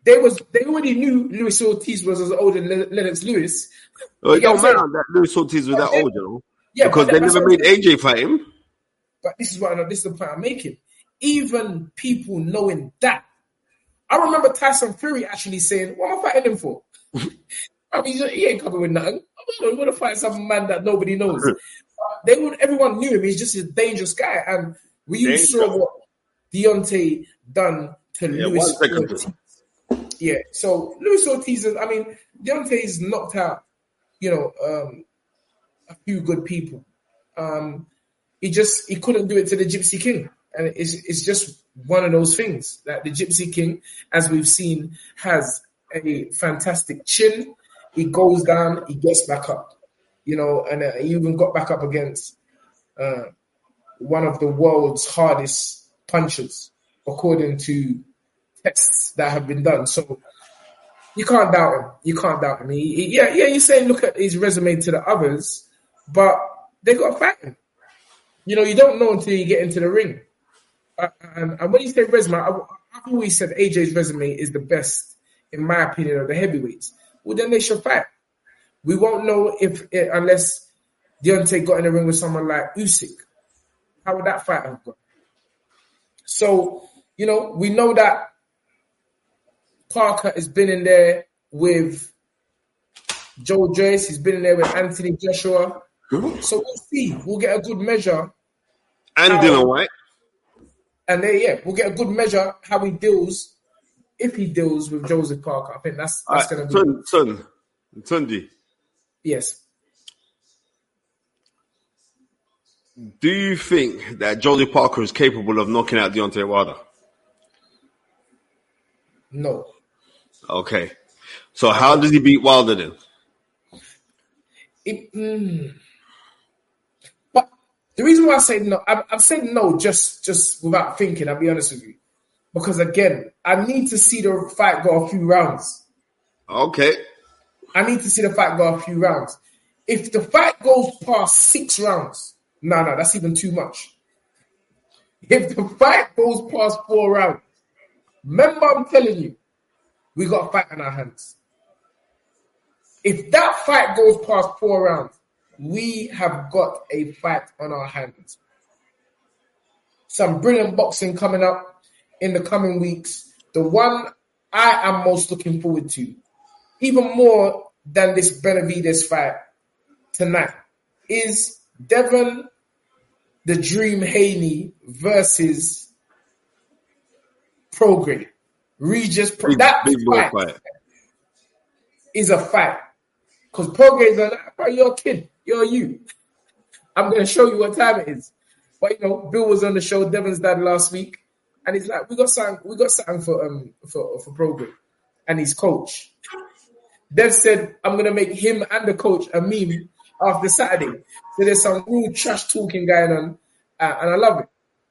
they already knew Luis Ortiz was as old as Lennox Lewis. Well, it don't matter that Luis Ortiz was that old, you know. Yeah, because they never made AJ fight him. But this is the point I'm making. Even people knowing that, I remember Tyson Fury actually saying, "What am I fighting him for?" I mean, he ain't coming with nothing. I'm going to fight some man that nobody knows. Everyone knew him. He's just a dangerous guy. And we saw what Deontay done to Luis Ortiz. Yeah, so Luis Ortiz, Deontay's knocked out, a few good people. He couldn't do it to the Gypsy King. And it's just one of those things that the Gypsy King, as we've seen, has a fantastic chin. He goes down, he gets back up, and he even got back up against one of the world's hardest punchers, according to tests that have been done. So you can't doubt him. You're saying look at his resume to the others, but they got to fight him. You don't know until you get into the ring. And when you say resume, I've always said AJ's resume is the best, in my opinion, of the heavyweights. Well, then they should fight. We won't know unless Deontay got in the ring with someone like Usyk. How would that fight have gone? So, we know that Parker has been in there with Joe Joyce. He's been in there with Anthony Joshua. So we'll see. We'll get a good measure. And Dylan White. And we'll get a good measure how he deals, if he deals with Joseph Parker. I think that's going to be... Tundi. Yes. Do you think that Joseph Parker is capable of knocking out Deontay Wilder? No. Okay. So how does he beat Wilder then? But the reason why I say no, I've said no just without thinking, I'll be honest with you. Because again, I need to see the fight go a few rounds. Okay. I need to see the fight go a few rounds. If the fight goes past 6 rounds, no, that's even too much. If the fight goes past 4 rounds, remember I'm telling you, we got a fight in our hands. If that fight goes past 4 rounds, we have got a fight on our hands. Some brilliant boxing coming up in the coming weeks. The one I am most looking forward to, even more than this Benavidez fight tonight, is Devin the Dream Haney versus Prograis. That fight is a fight. Because Prograis is like, bro, you're a kid. You're you. I'm going to show you what time it is. But, Bill was on the show, Devin's dad, last week. And he's like, we got something for Prograis and his coach. Dev said, I'm going to make him and the coach a meme after Saturday. So there's some real trash talking going on. And I love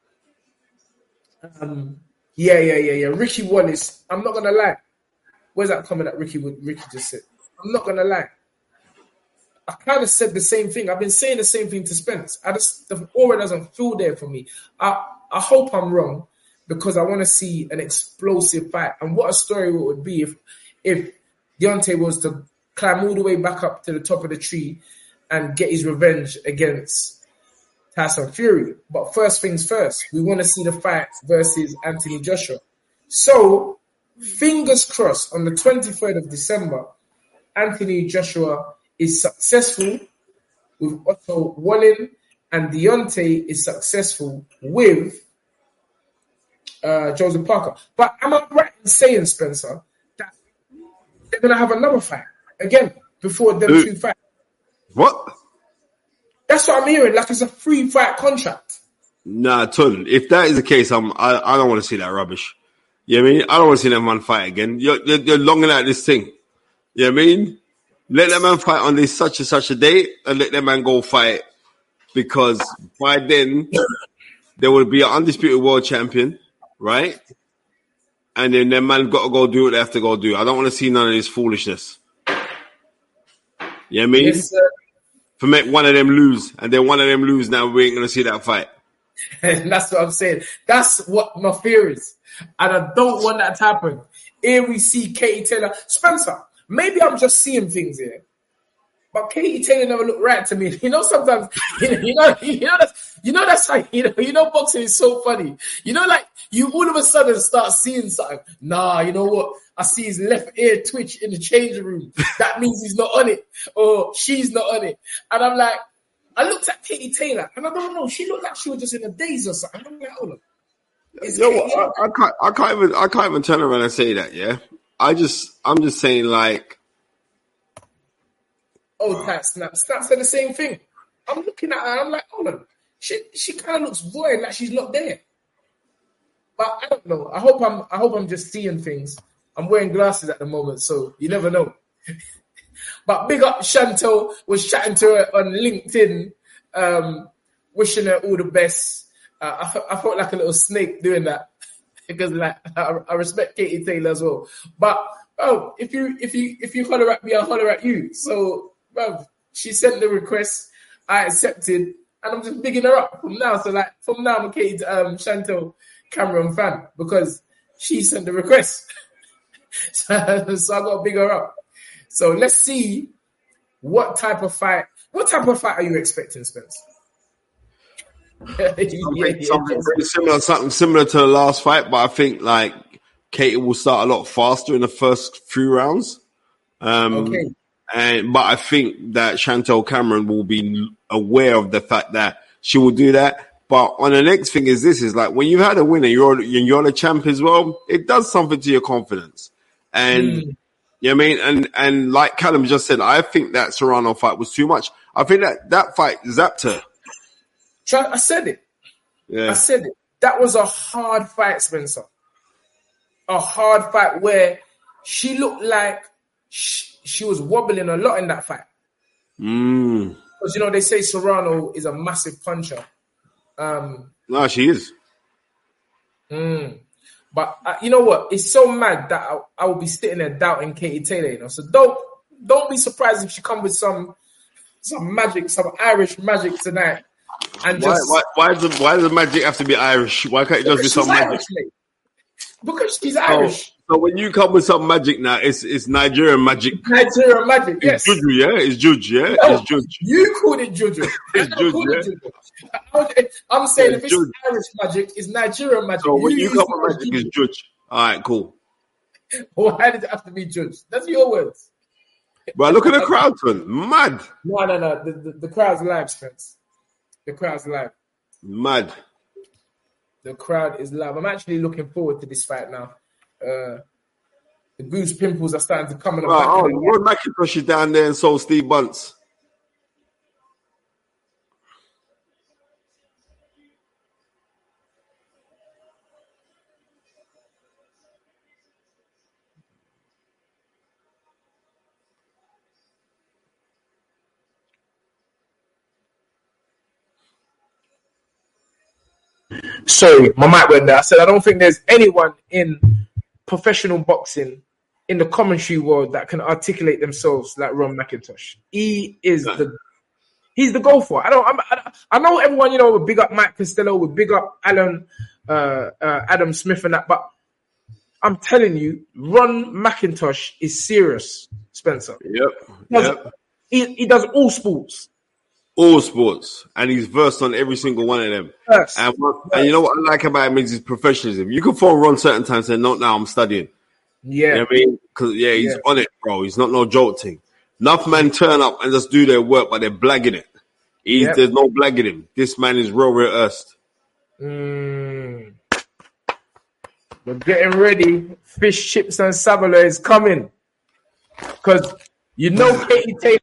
it. Yeah. Ricky Wallace. I'm not going to lie. Where's that comment that Ricky just said? I'm not going to lie. I kind of said the same thing. I've been saying the same thing to Spence. The aura doesn't feel there for me. I hope I'm wrong because I want to see an explosive fight. And what a story it would be if Deontay was to climb all the way back up to the top of the tree and get his revenge against Tyson Fury. But first things first, we want to see the fight versus Anthony Joshua. So, fingers crossed, on the 23rd of December, Anthony Joshua is successful with Otto Wallin and Deontay is successful with Joseph Parker. But am I right in saying, Spencer, that they're going to have another fight again before them two fights? What? That's what I'm hearing. Like it's a free fight contract. Nah, Tun. If that is the case, I don't want to see that rubbish. You know what I mean? I don't want to see that man fight again. You're longing out this thing. You know what I mean? Let that man fight on this such and such a date and let that man go fight because by then there will be an undisputed world champion, right? And then that man got to go do what they have to go do. I don't want to see none of this foolishness. You know what I mean? Yes, sir. For make one of them lose and then one of them lose, now we ain't going to see that fight. And that's what I'm saying. That's what my fear is. And I don't want that to happen. Here we see Katie Taylor. Spencer, maybe I'm just seeing things here. But Katie Taylor never looked right to me. You know, sometimes, that's how, boxing is so funny. You know, like, you all of a sudden start seeing something. Nah, you know what? I see his left ear twitch in the changing room. That means he's not on it. Or she's not on it. And I'm like, I looked at Katie Taylor, and I don't know, she looked like she was just in a daze or something. I'm like, hold on. I can't even turn around and say that, yeah? I'm just saying, like, oh, Snap said the same thing. I'm looking at her and I'm like, hold on. She kind of looks void, like she's not there. But I don't know. I hope I'm just seeing things. I'm wearing glasses at the moment, so you never know. But big up Chantel, was chatting to her on LinkedIn, wishing her all the best. I felt like a little snake doing that because like I respect Katie Taylor as well. But if you holler at me, I'll holler at you. So she sent the request, I accepted, and I'm just bigging her up from now. So like from now, I'm a Katie Chantel Cameron fan because she sent the request. So I got to big her up. So let's see what type of fight are you expecting, Spence? Something similar to the last fight, but I think like Katie will start a lot faster in the first few rounds. Okay. But I think that Chantel Cameron will be aware of the fact that she will do that. But on the next thing is like when you've had a winner, you're the champ as well. It does something to your confidence. And you know what I mean? And like Callum just said, I think that Serrano fight was too much. I think that fight zapped her. I said it. Yeah. I said it. That was a hard fight, Spencer. A hard fight where she looked like she was wobbling a lot in that fight. Because, they say Serrano is a massive puncher. No, she is. But you know what? It's so mad that I will be sitting there doubting Katie Taylor. So don't be surprised if she comes with some magic, some Irish magic tonight. And why does the magic have to be Irish? Why can't it just be some magic? Because she's Irish. So when you come with some magic now, it's Nigerian magic. Nigerian magic, yes. It's Juju, yeah? It's Juju, yeah? No, it's Juju. You called it Juju. It's Juju, yeah? I'm saying if it's Irish magic, it's Nigerian magic. So when you come with magic, it's Juju. All right, cool. Why did it have to be Juju? That's your words. But look at the crowd, man. Mad. No. The crowd's live, Spence. The crowd's live. Mad. The crowd is live. I'm actually looking forward to this fight now. The goose pimples are starting to come in the back. Rod McIntosh is down there and so Steve Bunce. Sorry, my mic went there. I said I don't think there's anyone in professional boxing in the commentary world that can articulate themselves like Ron McIntosh. He's the goal for. I know everyone, would big up Mike Costello, would big up Adam Smith and that, but I'm telling you, Ron McIntosh is serious, Spencer. Yep. He does all sports. All sports, and he's versed on every single one of them. Yes. And you know what I like about him is his professionalism. You can phone Ron certain times and say, "Not now, I'm studying." Yeah, you know what I mean, because he's on it, bro. He's not no jolting. Enough men turn up and just do their work, but they're blagging it. There's no blagging him. This man is real earthed. We're getting ready. Fish, chips, and Savola is coming because Katie Taylor.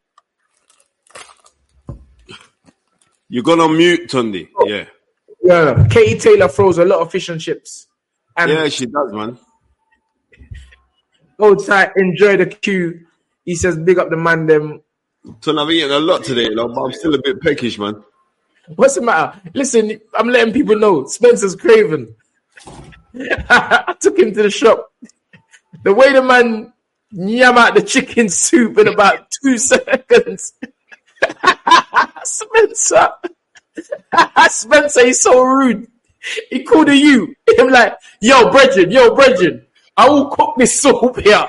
You're gonna mute, Tundi. Yeah. Yeah. Katie Taylor throws a lot of fish and chips. And she does, man. Go tight, enjoy the queue. He says, big up the man, them. So I've eaten a lot today, but I'm still a bit peckish, man. What's the matter? Listen, I'm letting people know. Spencer's craving. I took him to the shop. The way the man yam out the chicken soup in about 2 seconds. Spencer, he's so rude. He called you. I'm like, yo, brethren. I will cook this soup here.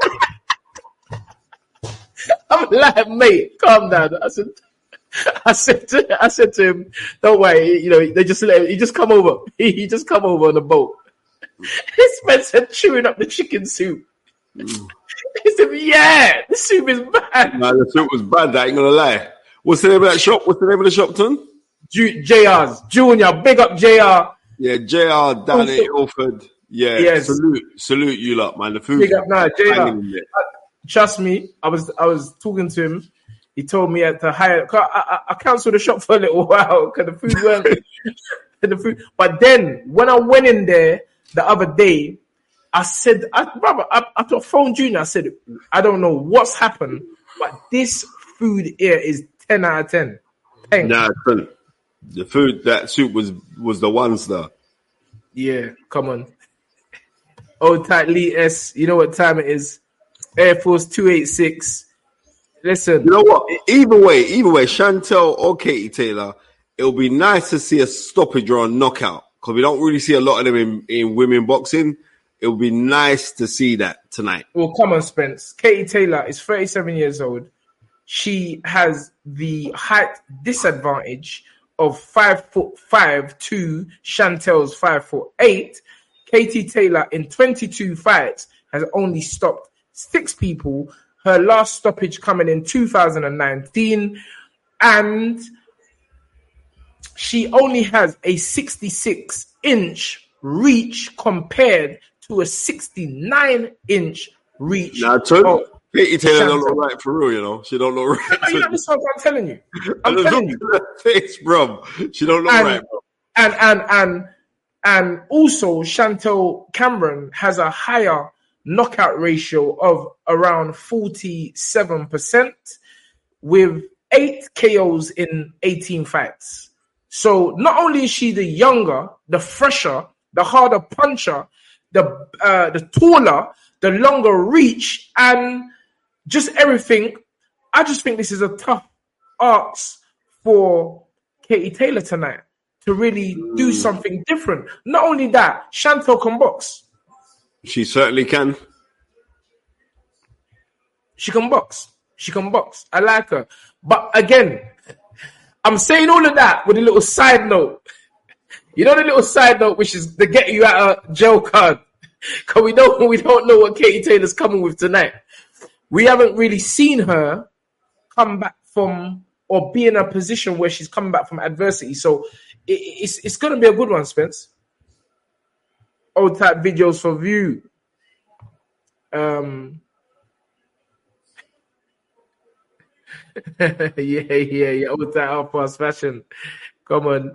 I'm like, mate, calm down. I said to him, don't worry, they just let him, he just come over. He just come over on the boat. Spencer chewing up the chicken soup. He said, yeah, the soup is bad. Nah, the soup was bad, I ain't gonna lie. What's the name of that shop? What's the name of the shop, Ton? JR's. Junior, big up JR. Yeah, JR down in Ilford. Yeah, yes. Salute you lot, man. The food. Big up now, JR. Trust me, I was talking to him. He told me to hire. I cancelled the shop for a little while because the food weren't. But then when I went in there the other day, I said, I phoned Junior. I said, I don't know what's happened, but this food here is 10 out of 10. Thanks. Nah, the food, that soup was the one star. Yeah, come on. Old tight Lee S. You know what time it is? Air Force 286. Listen. You know what? Either way, Chantel or Katie Taylor, it'll be nice to see a stoppage or a knockout because we don't really see a lot of them in women boxing. It would be nice to see that tonight. Well, come on, Spence. Katie Taylor is 37 years old. She has the height disadvantage of 5'5" to Chantel's 5'8". Katie Taylor in 22 fights has only stopped 6 people. Her last stoppage coming in 2019, and she only has a 66-inch reach compared to a 69-inch reach. Nah, Katie Taylor don't look right for real, you know. She don't look right. That's what I'm telling you. I'm telling you. Face, bro. She don't look right, bro. And also Chantel Cameron has a higher knockout ratio of around 47% with 8 KOs in 18 fights. So not only is she the younger, the fresher, the harder puncher, the taller, the longer reach, and just everything, I just think this is a tough ask for Katie Taylor tonight to really do something different. Not only that, Chantel can box. She certainly can. She can box. I like her. But again, I'm saying all of that with a little side note. You know the little side note, which is to get you out of jail card. Because we don't know what Katie Taylor's coming with tonight. We haven't really seen her come back from or be in a position where she's coming back from adversity. So it's going to be a good one, Spence. Old type videos for view. Yeah. Old type half past fashion. Come on.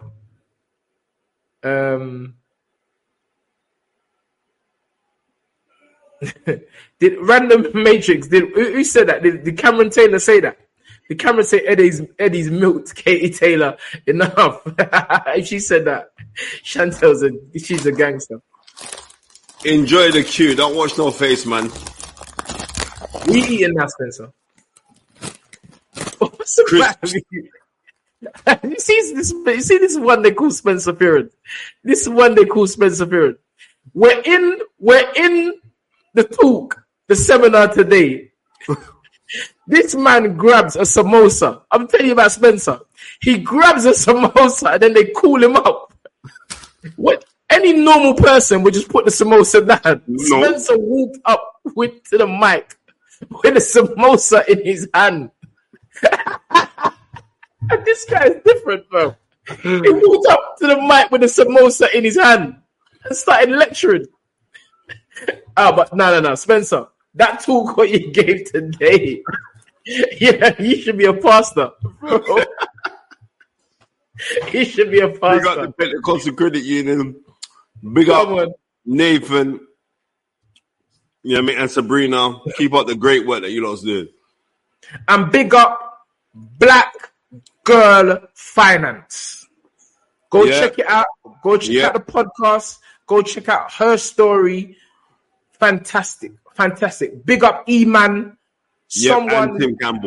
Did Random Matrix? Who said that? Did Cameron Taylor say that? Did Cameron say Eddie's milked Katie Taylor enough? If she said that, she's a gangster. Enjoy the queue. Don't watch no face, man. We eating that, Spencer. What's the matter? You see this one they call Spencer Fearon. This one they call Spencer Fearon. We're in the talk, the seminar today. This man grabs a samosa. I'm telling you about Spencer. He grabs a samosa and then they call him up. What? Any normal person would just put the samosa down. No. Spencer walked up to the mic with a samosa in his hand. And this guy is different, bro. He walked up to the mic with a samosa in his hand and started lecturing. But no, Spencer, that talk what you gave today, yeah, you should be a pastor, bro. He should be a pastor. Big up the Pentecostal Credit Union. Big up Nathan. You know what I mean? And Sabrina. Keep up the great work that you lot's doing. And big up Black Girl Finance. Go check it out. Go check out the podcast. Go check out her story. Fantastic. Big up E-Man. And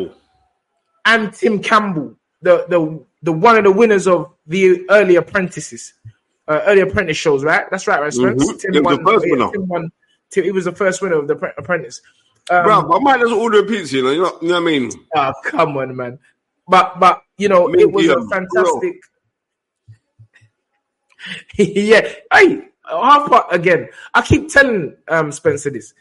Tim Campbell. The one of the winners of the early apprentice shows, right? That's right, Spence? Mm-hmm. Tim won He was the first winner of the Apprentice. Bro, I might just order a pizza, you know what I mean? Oh, come on, man. But you know, it was a fantastic. Yeah. Hey, half part again. I keep telling Spencer this.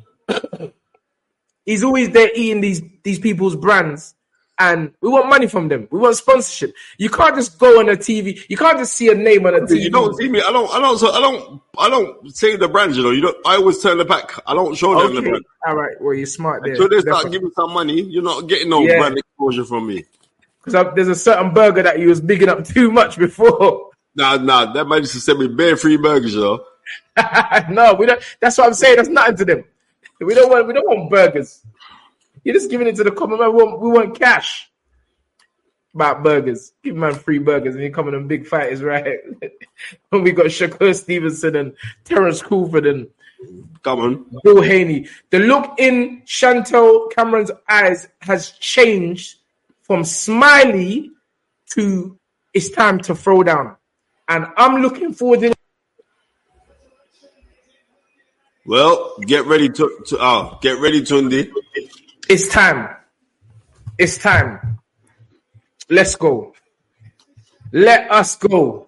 He's always there eating these people's brands, and we want money from them. We want sponsorship. You can't just go on a TV. You can't just see a name on a TV. You don't see me. I don't say the brands. You know. I always turn the back. I don't show them the brand. All right. Well, you're smart there. Until they start giving some money, you're not getting no brand exposure from me. Because there's a certain burger that you was bigging up too much before. Nah. That man used to send me bare free burgers, you know. No, we don't. That's what I'm saying. That's nothing to them. We don't want burgers. You're just giving it to the common man. We want cash. About burgers. Give man free burgers and you come in them big fighters, right? When we got Shakur Stevenson and Terence Crawford and come on, Bill Haney. The look in Chantel Cameron's eyes has changed from smiley to it's time to throw down. And I'm looking forward to. Well, get ready, Tundi. It's time. It's time. Let's go. Let us go.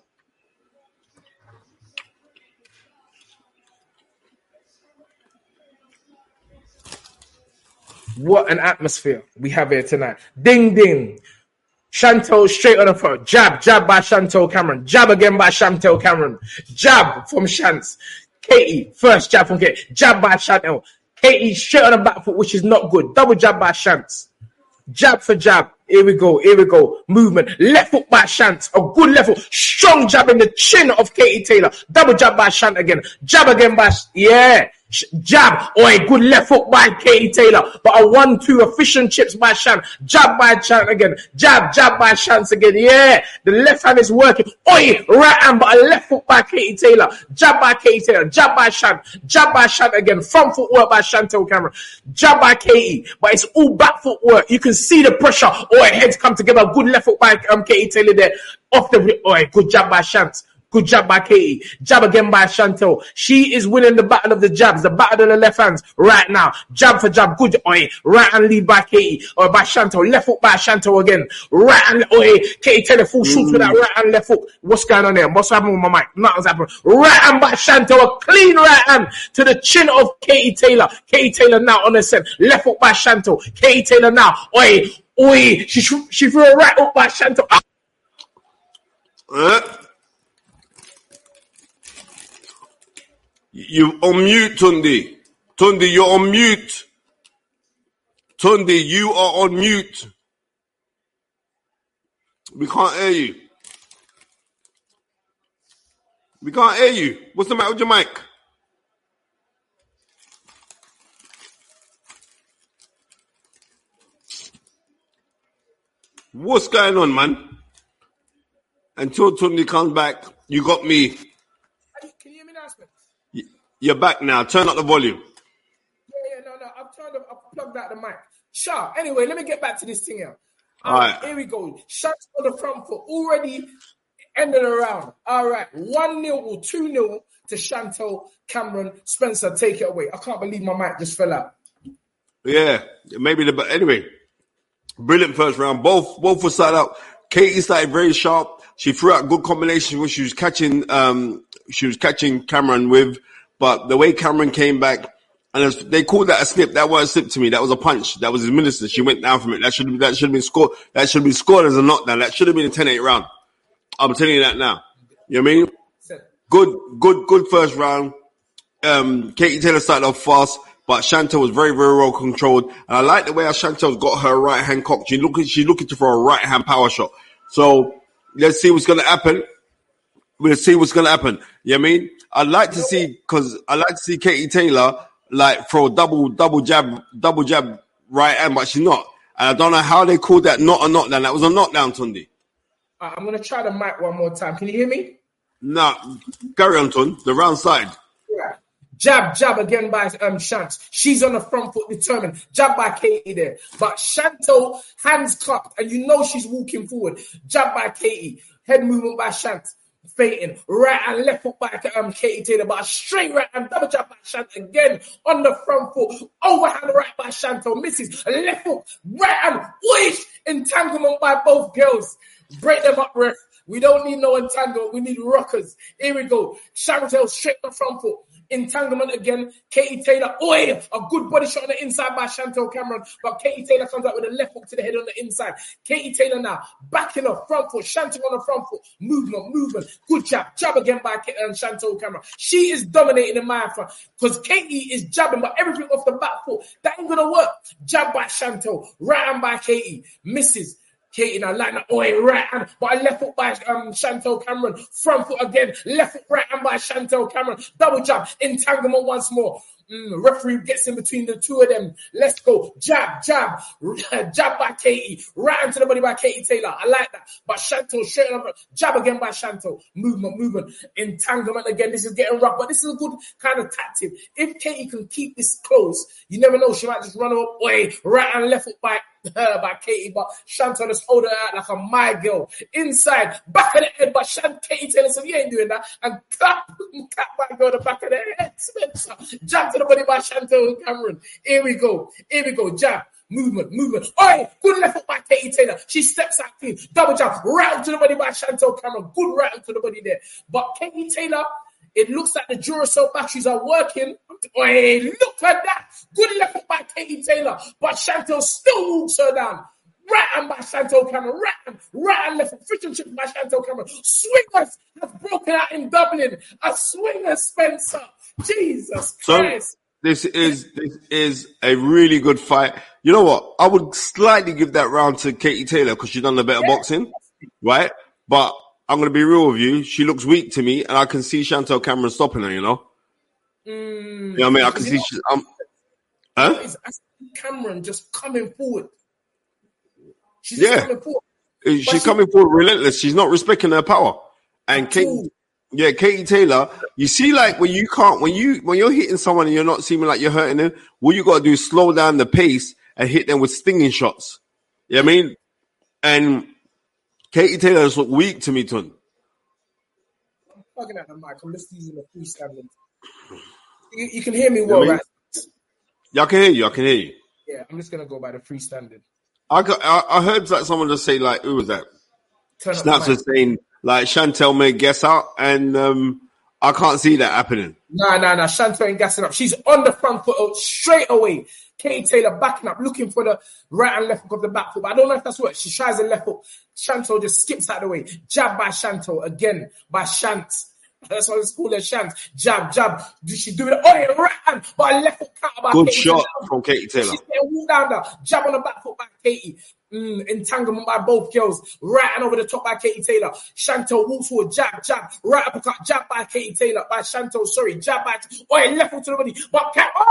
What an atmosphere we have here tonight. Ding, ding. Chantel straight on the front. Jab by Chantel Cameron. Jab again by Chantel Cameron. Jab from Shantz. Katie, first jab from Katie. Jab by Chantel. Katie straight on the back foot, which is not good. Double jab by Shantz. Jab for jab. Here we go. Movement. Left foot by Shantz. A good left foot. Strong jab in the chin of Katie Taylor. Double jab by Shantz again. Jab again by... Yeah. Jab or a good left foot by Katie Taylor, but a 1-2 efficient chips by Shan. Jab by Shan again. Jab by Shantz again. Yeah, the left hand is working. Oi, right hand, but a left foot by Katie Taylor. Jab by Katie Taylor. Jab by Shan. Jab by Shan again. Front foot work by Chantel Cameron. Jab by Katie, but it's all back foot work. You can see the pressure. Oi, heads come together. Good left foot by Katie Taylor there. Off the oi, good jab by Shantz. Good jab by Katie. Jab again by Chantel. She is winning the battle of the jabs, the battle of the left hands right now. Jab for jab. Good. Oi. Right hand lead by Katie. Or by Chantel. Left foot by Chantel again. Right hand. Oi. Katie Taylor full shoots with that right hand left foot. What's going on there? What's happening with my mic? Nothing's happening. Right hand by Chantel. A clean right hand to the chin of Katie Taylor. Katie Taylor now on the set. Left foot by Chantel. Katie Taylor now. Oi. Oi. She threw a right hook by Chantel. You're on mute, Tundi. Tundi, you're on mute. Tundi, you are on mute. We can't hear you. We can't hear you. What's the matter with your mic? What's going on, man? Until Tundi comes back, you got me. Can you hear me now, Smith? You're back now. Turn up the volume. Yeah, no. I've plugged out the mic. Sure. Anyway, let me get back to this thing here. All right. Here we go. Shots on the front foot. Already ended around. All right. 1-0 or 2-0 to Chantel Cameron. Spencer, take it away. I can't believe my mic just fell out. Yeah. But anyway, brilliant first round. Both were started out. Katie started very sharp. She threw out good combinations when she was catching Cameron with. But the way Cameron came back, and they called that a slip. That wasn't a slip to me. That was a punch. That was administered. She went down from it. That should have been scored. That should have been scored as a knockdown. That should have been a 10-8 round. I'm telling you that now. You know what I mean? Good first round. Katie Taylor started off fast, but Chantel was very, very well controlled. And I like the way how Chantel's got her right hand cocked. She's looking for a right hand power shot. So let's see what's going to happen. We'll see what's going to happen. You know what I mean? I'd like to see Katie Taylor like throw double jab right hand, but she's not. And I don't know how they called that not a knockdown. That was a knockdown, Tundi. I'm going to try the mic one more time. Can you hear me? No. Carry on, Tun. The round side. Yeah. Jab again by Shantz. She's on the front foot determined. Jab by Katie there. But Chantel, hands clapped, and you know she's walking forward. Jab by Katie. Head movement by Shantz. fainting. Right and left foot by Katie Taylor, but a straight right and double jab by Chantel again on the front foot. Overhand right by Chantel, misses. Left foot, right and whoosh! Entanglement by both girls. Break them up, ref. We don't need no entanglement. We need rockers. Here we go. Chantel straight on the front foot. Entanglement again. Katie Taylor. A good body shot on the inside by Chantel Cameron. But Katie Taylor comes out with a left hook to the head on the inside. Katie Taylor now backing her front foot. Chantel on the front foot. Movement. Good jab. Jab again by Chantel Cameron. She is dominating in my front because Katie is jabbing, but everything off the back foot. That ain't going to work. Jab by Chantel. Right hand by Katie. Misses. Katie now like that, right hand, but a left foot by Chantel Cameron. Front foot again, left foot, right hand by Chantel Cameron. Double jab, entanglement once more. Referee gets in between the two of them. Let's go. Jab by Katie. Right into the body by Katie Taylor. I like that. But Chantel straight up. Jab again by Chantel. Movement. Entanglement again. This is getting rough, but this is a good kind of tactic. If Katie can keep this close, you never know. She might just run up. Right and left foot by Katie, but Chantel just hold her out like a my girl. Inside, back of the head, but Katie Taylor said, you ain't doing that. And clap my girl the back of the head. Jab to the body by Chantel Cameron. Here we go. Jab. Movement. Good left foot by Katie Taylor. She steps out clean. Double jab. Right to the body by Chantel Cameron. Good right to the body there. But Katie Taylor, it looks like the Duracell batteries are working. Look at that. Good left foot by Katie Taylor. But Chantel still walks her down. Right hand by Chantel Cameron. Right hand left foot. Fish and chips by Chantel Cameron. Swingers have broken out in Dublin. A swinger, Spencer. Jesus Christ. This is a really good fight. You know what? I would slightly give that round to Katie Taylor because she's done the better boxing, right? But I'm going to be real with you. She looks weak to me, and I can see Chantel Cameron stopping her, you know? You know what I mean? I can see she's... Cameron just coming forward. She's coming forward. She's coming forward relentless. She's not respecting her power. And Katie Taylor, you see, like when you're hitting someone and you're not seeming like you're hurting them, what you got to do is slow down the pace and hit them with stinging shots. You know what I mean? And Katie Taylor just look weak to me, Tun. I'm plugging at the mic. I'm just using the freestanding. You can hear me well, right? Yeah, I can hear you. Yeah, I'm just gonna go by the freestanding. I heard that someone just say, like, who was that? Snaps was saying, like, Chantel may guess out, and I can't see that happening. Nah. Chantel ain't gassing up. She's on the front foot straight away. Katie Taylor backing up, looking for the right and left hook of the back foot. But I don't know if that's what she tries the left hook. Chantel just skips out of the way. Jab by Chantel again by Shant. That's why it's called a Shant. Jab. Did she do it? Right hand, but a left hook counter by Good Katie shot Taylor. from Katie Taylor. She's getting walk down there. Jab on the back foot by Katie. Entanglement by both girls. Right and over the top by Katie Taylor. Chantel walks forward. Jab. Right uppercut. Jab by Katie Taylor. By Chantel. Sorry. Jab by... left foot to the body. But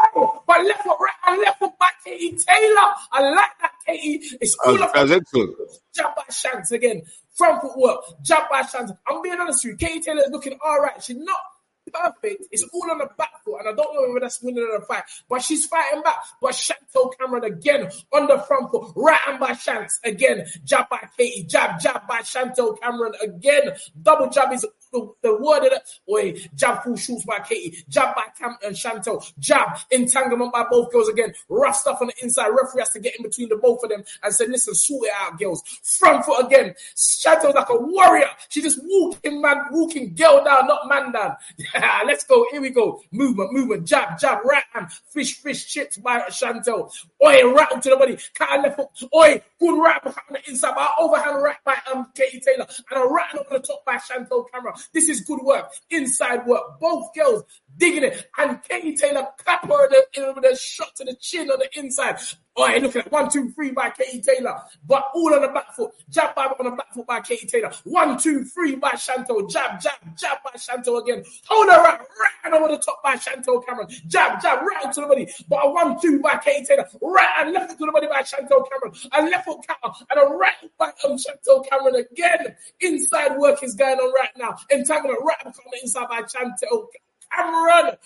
left foot. Right and left foot by Katie Taylor. I like that, Katie. It's all of excellent. Jab by Shant again. Front foot work. Jab by Shant. I'm being honest with you. Katie Taylor is looking all right. She's not perfect. It's all on the back foot, and I don't know whether that's winning the fight, but she's fighting back. But Chantel Cameron again on the front foot, right hand by Shanks again, jab by Katie, jab by Chantel Cameron again. Double jab is the word of it. Jab full shoots by Katie, jab by Cam and Chantel, jab entanglement by both girls again. Rough stuff on the inside. Referee has to get in between the both of them and say, "Listen, sort it out, girls." Front foot again. Chantel's like a warrior. She just walking girl down, not man down. Let's go. Here we go. Movement. Jab, right hand. Fish chips by Chantel. Right up to the body. Cut left hook. Good right on the inside. By overhand right by Katie Taylor. And a right over the top by Chantel Cameron. This is good work. Inside work. Both girls digging it. And Katie Taylor clap her with a shot to the chin on the inside. Looking at 1, 2, 3 by Katie Taylor, but all on the back foot. Jab by on the back foot by Katie Taylor. 1, 2, 3 by Chantel. Jab by Chantel again. Hold her right over the top by Chantel Cameron. Jab right to the body. But a 1, 2 by Katie Taylor. Right and left to the body by Chantel Cameron. A left foot counter and a right by Chantel Cameron again. Inside work is going on right now. Entanglement right on the inside by Chantel Cameron.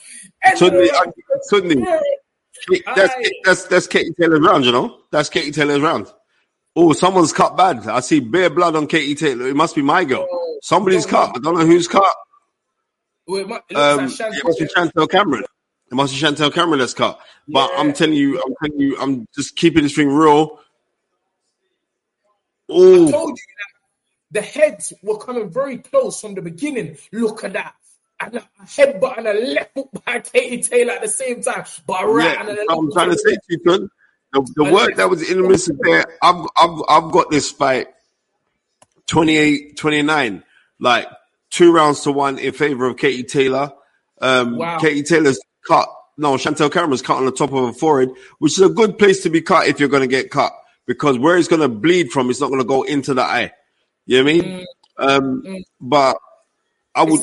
Suddenly. That's Katie Taylor's round, you know? That's Katie Taylor's round. Oh, someone's cut bad. I see bare blood on Katie Taylor. It must be my girl. Somebody's cut. I don't know who's cut. Well, it must be Chantel Cameron. It must be Chantel Cameron that's cut. But I'm telling you, I'm just keeping this thing real. Oh, I told you that the heads were coming very close from the beginning. Look at that. And a headbutt and a left hook by Katie Taylor at the same time. But and a left I'm trying to say to you, John, the work that was in the midst of there, I've got this fight 28-29, like 2 rounds to 1 in favor of Katie Taylor. Katie Taylor's cut. No, Chantel Cameron's cut on the top of her forehead, which is a good place to be cut if you're going to get cut, because where it's going to bleed from, it's not going to go into the eye. You know what I mean? But I would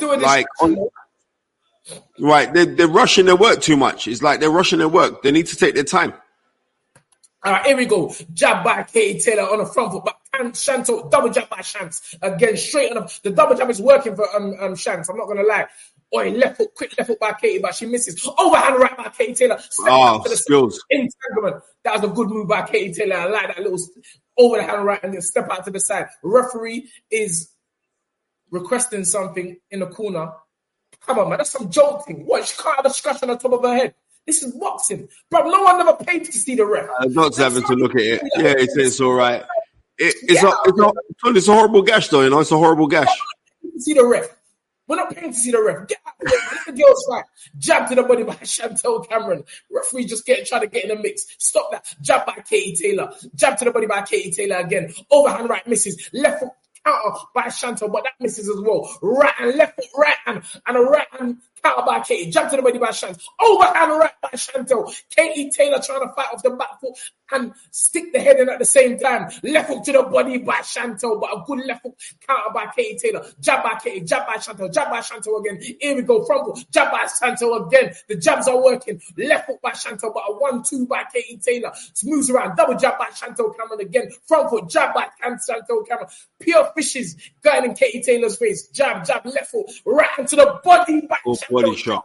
right. They're rushing their work too much. It's like they're rushing their work. They need to take their time. All right, here we go. Jab by Katie Taylor on the front foot, but Chantel double jab by Shanks again, straight on the double jab is working for Shanks. I'm not gonna lie. Left hook, quick left hook by Katie, but she misses. Overhand right by Katie Taylor. Skills. Entanglement. That was a good move by Katie Taylor. I like that little over the hand right and then step out to the side. Referee is requesting something in the corner. Come on, man, that's some jolting. What? She can't have a scratch on the top of her head. This is boxing. Bro, no one ever paid to see the ref. Not having to look at it. Yeah, it's all right. It's a horrible gash, though, you know? It's a horrible gash. See the ref. We're not paying to see the ref. Get out of there. Let the girls fight. Jab to the body by Chantel Cameron. Referee just trying to get in the mix. Stop that. Jab by Katie Taylor. Jab to the body by Katie Taylor again. Overhand right misses. Left foot counter by Chantel, but that misses as well. Right and left foot, right hand, and a right hand counter by Katie. Jab to the body by Chantel. Overhand right by Chantel. Katie Taylor trying to fight off the back foot and stick the head in at the same time. Left hook to the body by Chantel, but a good left hook counter by Katie Taylor. Jab by Katie, jab by Chantel again. Here we go, front foot, jab by Chantel again. The jabs are working. Left hook by Chantel, but a 1-2 by Katie Taylor. Moves around, double jab by Chantel Cameron again. Front foot, jab by Chantel Cameron. Pure fishes going in Katie Taylor's face. Jab, left foot, right into the body by Chantel. Body shot.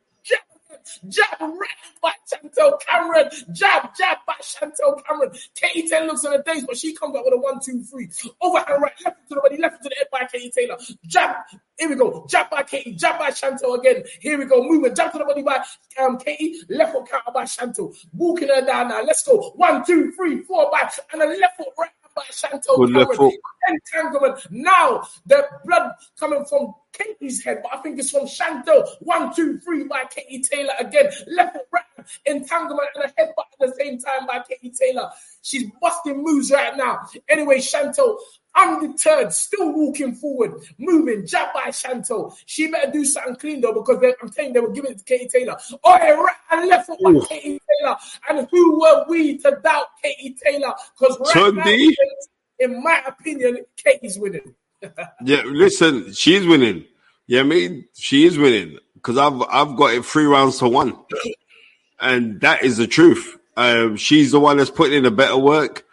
Jab right by Chantel Cameron. Jab by Chantel Cameron. Katie Taylor looks on the days, but she comes out with a 1-2-3. Overhand right, left to the body, left to the head by Katie Taylor. Jab. Here we go. Jab by Katie. Jab by Chantel again. Here we go. Movement. Jab to the body by Katie. Left foot counter by Chantel. Walking her down now. Let's go. 1, 2, 3, 4 by and a left foot right by Chantel Cameron. Entanglement. Now the blood coming from Katie's head, but I think it's from Chantel. 1, 2, 3 by Katie Taylor again. Left foot right, entanglement and a headbutt at the same time by Katie Taylor. She's busting moves right now. Anyway, Chantel, undeterred, still walking forward, moving, jab by Chantel. She better do something clean though, because I'm telling you, they were giving it to Katie Taylor. Right and left foot by Katie Taylor. And who were we to doubt Katie Taylor? Because right now, in my opinion, Katie's winning. Yeah, listen, she's winning. Yeah, I mean, she is winning because I've got it 3 rounds to 1, and that is the truth. She's the one that's putting in the better work,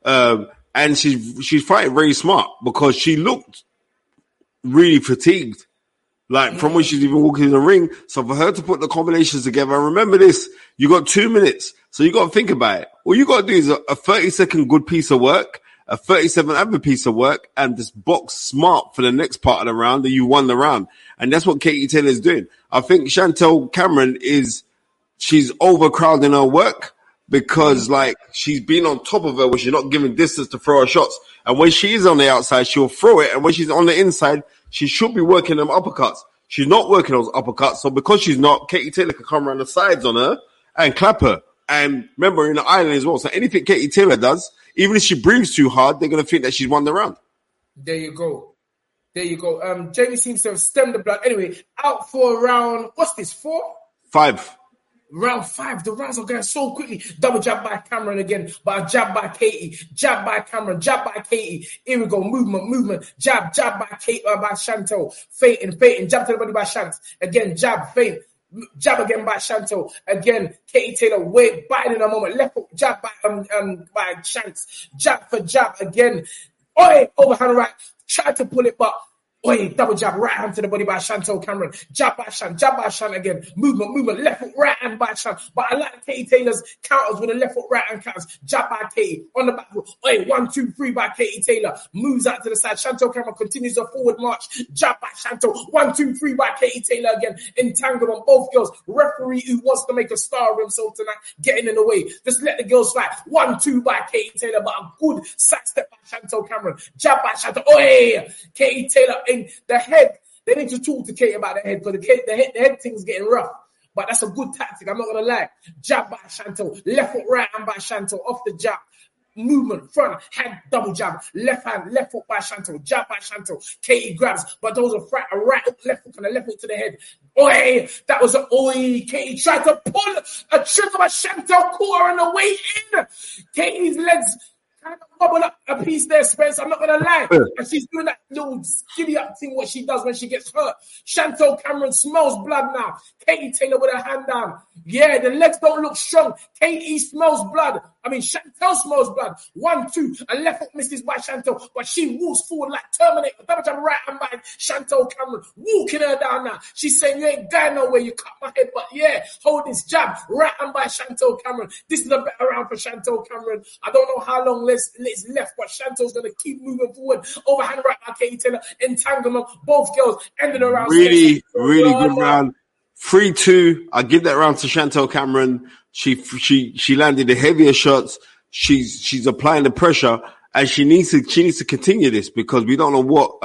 and she's fighting very smart because she looked really fatigued, like from when she's even walking in the ring. So for her to put the combinations together, remember this: you got 2 minutes, so you got to think about it. All you got to do is a 30-second good piece of work, a 37 other piece of work, and just box smart for the next part of the round, that you won the round. And that's what Katie Taylor is doing. I think Chantel Cameron she's overcrowding her work because like she's been on top of her where she's not giving distance to throw her shots. And when she is on the outside, she'll throw it. And when she's on the inside, she should be working them uppercuts. She's not working those uppercuts. So because she's not, Katie Taylor can come around the sides on her and clap her. And remember, in the island as well. So anything Katie Taylor does, even if she breathes too hard, they're going to think that she's won the round. There you go. Jamie seems to have stemmed the blood. Anyway, out for round, what's this, 4? 5. Round 5. The rounds are going so quickly. Double jab by Cameron again. But a jab by Katie. Jab by Cameron. Jab by Katie. Here we go. Movement. Jab by Katie, by Chantel. Feinting. Jab to the body by Shanks. Again, jab, feint. Jab again by Chantel. Again, Katie Taylor, biting a moment. Left hook, jab by Shanks. Jab for jab again. Overhand right. Tried to pull it, but Oi, double jab, right hand to the body by Chantel Cameron. Jab by Shan again. Movement, left foot, right hand by Shan. But I like Katie Taylor's counters with the left foot, right hand counters. Jab by Katie on the back foot. Oi, 1, 2, 3 by Katie Taylor. Moves out to the side. Chantel Cameron continues a forward march. Jab by Chantel. 1, 2, 3 by Katie Taylor again. Entanglement, both girls. Referee who wants to make a star of himself tonight, getting in the way. Just let the girls fight. 1, 2 by Katie Taylor, but a good side step by Chantel Cameron. Jab by Chantel. Oi, Katie Taylor in the head. They need to talk to Katie about the head because the head thing's getting rough. But that's a good tactic. I'm not going to lie. Jab by Chantel. Left foot, right hand by Chantel. Off the jab. Movement, front, hand, double jab. Left hand, left foot by Chantel. Jab by Chantel. Katie grabs. But those are a right hook, left hook, and a left hook to the head. Oi! That was an oi. Katie tried to pull a trigger by Chantel. Caught her on the way in. Katie's legs kind of wobble up a piece there, Spence. I'm not going to lie. And she's doing that little skiddy up thing what she does when she gets hurt. Chantel Cameron smells blood now. Katie Taylor with her hand down. Yeah, the legs don't look strong. Katie smells blood. I mean, Chantel smells blood. 1, 2, a left hook misses by Chantel, but she walks forward like Terminator. Double jab right hand by Chantel Cameron, walking her down now. She's saying, you ain't going nowhere, you cut my head, but yeah, hold this jab, right hand by Chantel Cameron. This is a better round for Chantel Cameron. I don't know how long is left, but Chantel's going to keep moving forward. Overhand right by Katie Taylor, entanglement, both girls ended the round. Really good round. 3-2. I give that round to Chantel Cameron. She landed the heavier shots. She's applying the pressure, and she needs to continue this because we don't know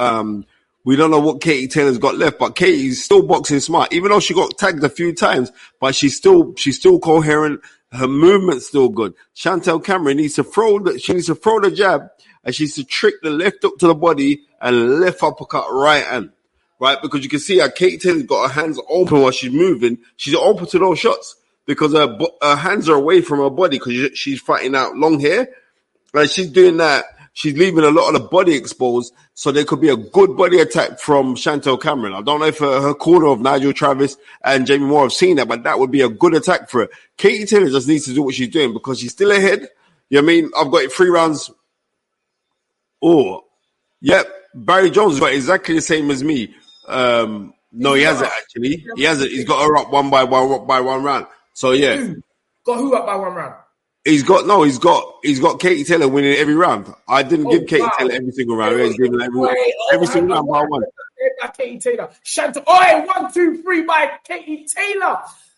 what Katie Taylor's got left. But Katie's still boxing smart, even though she got tagged a few times. But she's still coherent. Her movement's still good. Chantel Cameron needs to throw the jab, and she needs to trick the left hook to the body and left uppercut right hand. Right, because you can see how Katie Taylor's got her hands open while she's moving. She's open to those shots because her hands are away from her body because she's fighting out long hair. And she's doing that. She's leaving a lot of the body exposed, so there could be a good body attack from Chantel Cameron. I don't know if her corner of Nigel Travis and Jamie Moore have seen that, but that would be a good attack for her. Katie Taylor just needs to do what she's doing because she's still ahead. You know what I mean? I've got it 3 rounds. Oh, yep. Barry Jones has got exactly the same as me. No, he hasn't actually. He hasn't. He's got her up one by one round. So yeah. Got who up by 1 round? He's got Katie Taylor winning every round. I didn't give Katie Taylor every single round. He's giving every single round by 1. By Katie Taylor. Chantel. Oi, 1, 2, 3 by Katie Taylor.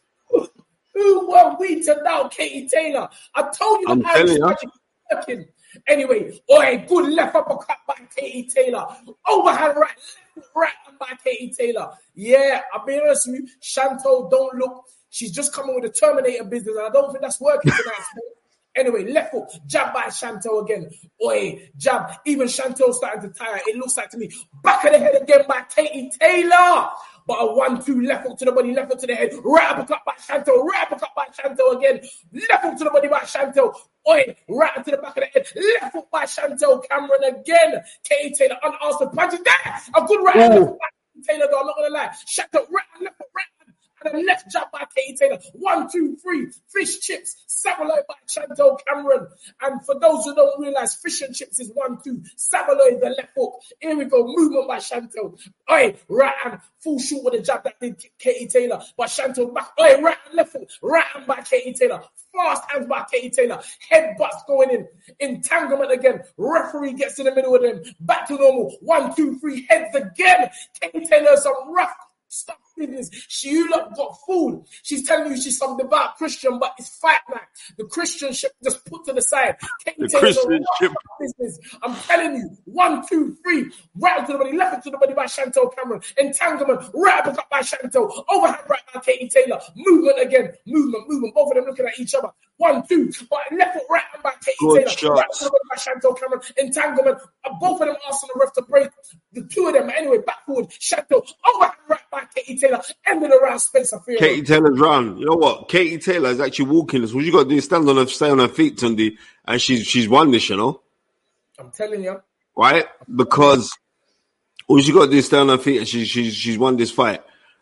Who were we to doubt Katie Taylor? I told you the Irish magic is working. Anyway, good left uppercut by Katie Taylor. Overhand right by Katie Taylor. Yeah, I'll be honest with you. Chantel don't look. She's just coming with a Terminator business, and I don't think that's working tonight. Anyway, left hook, jab by Chantel again. Jab. Even Chantel starting to tire. It looks like to me. Back of the head again by Katie Taylor. But a 1-2 left hook to the body, left hook to the head. Right uppercut by Chantel. Right uppercut by Chantel again. Left hook to the body by Chantel. Right to the back of the head. Left hook by Chantel Cameron again. Katie Taylor unanswered punches. There! A good right hand by Katie Taylor, though. I'm not going to lie. Chantel, right hand, left hook, right hand. And a left jab by Katie Taylor. 1, 2, 3. Fish chips. Savaloy by Chantel Cameron. And for those who don't realize, fish and chips is 1, 2. Savaloy is the left hook. Here we go. Movement by Chantel. Right hand. Full shoot with a jab that did Katie Taylor. But Chantel back. Right hand, left hook. Right hand by Katie Taylor. Fast hands by Katie Taylor. Headbutts going in. Entanglement again. Referee gets in the middle of them. Back to normal. 1, 2, 3. Heads again. Katie Taylor some rough stuff. You lot got fooled. She's telling you she's some devout Christian, but it's fight night. The Christianship just put to the side. The Christianship business. I'm telling you, 1, 2, 3. Right to the body, left to the body by Chantel Cameron. Entanglement, right up by Chantel. Overhand right by Katie Taylor. Movement again. Movement. Both of them looking at each other. 1, 2. But left foot right by Katie Taylor. Shots. Right to the body by Chantel Cameron. Entanglement. Both of them asking the ref to break. The two of them. Anyway, back forward. Chantel. Overhand right by Katie Taylor. Ended around Spencer Field. Katie Taylor's round. You know what? Katie Taylor is actually walking this. What you got to do is stay on her feet, Tundi, and she's won this, you know? I'm telling you. Right? Because all she got to do is stay on her feet, and she's won this fight.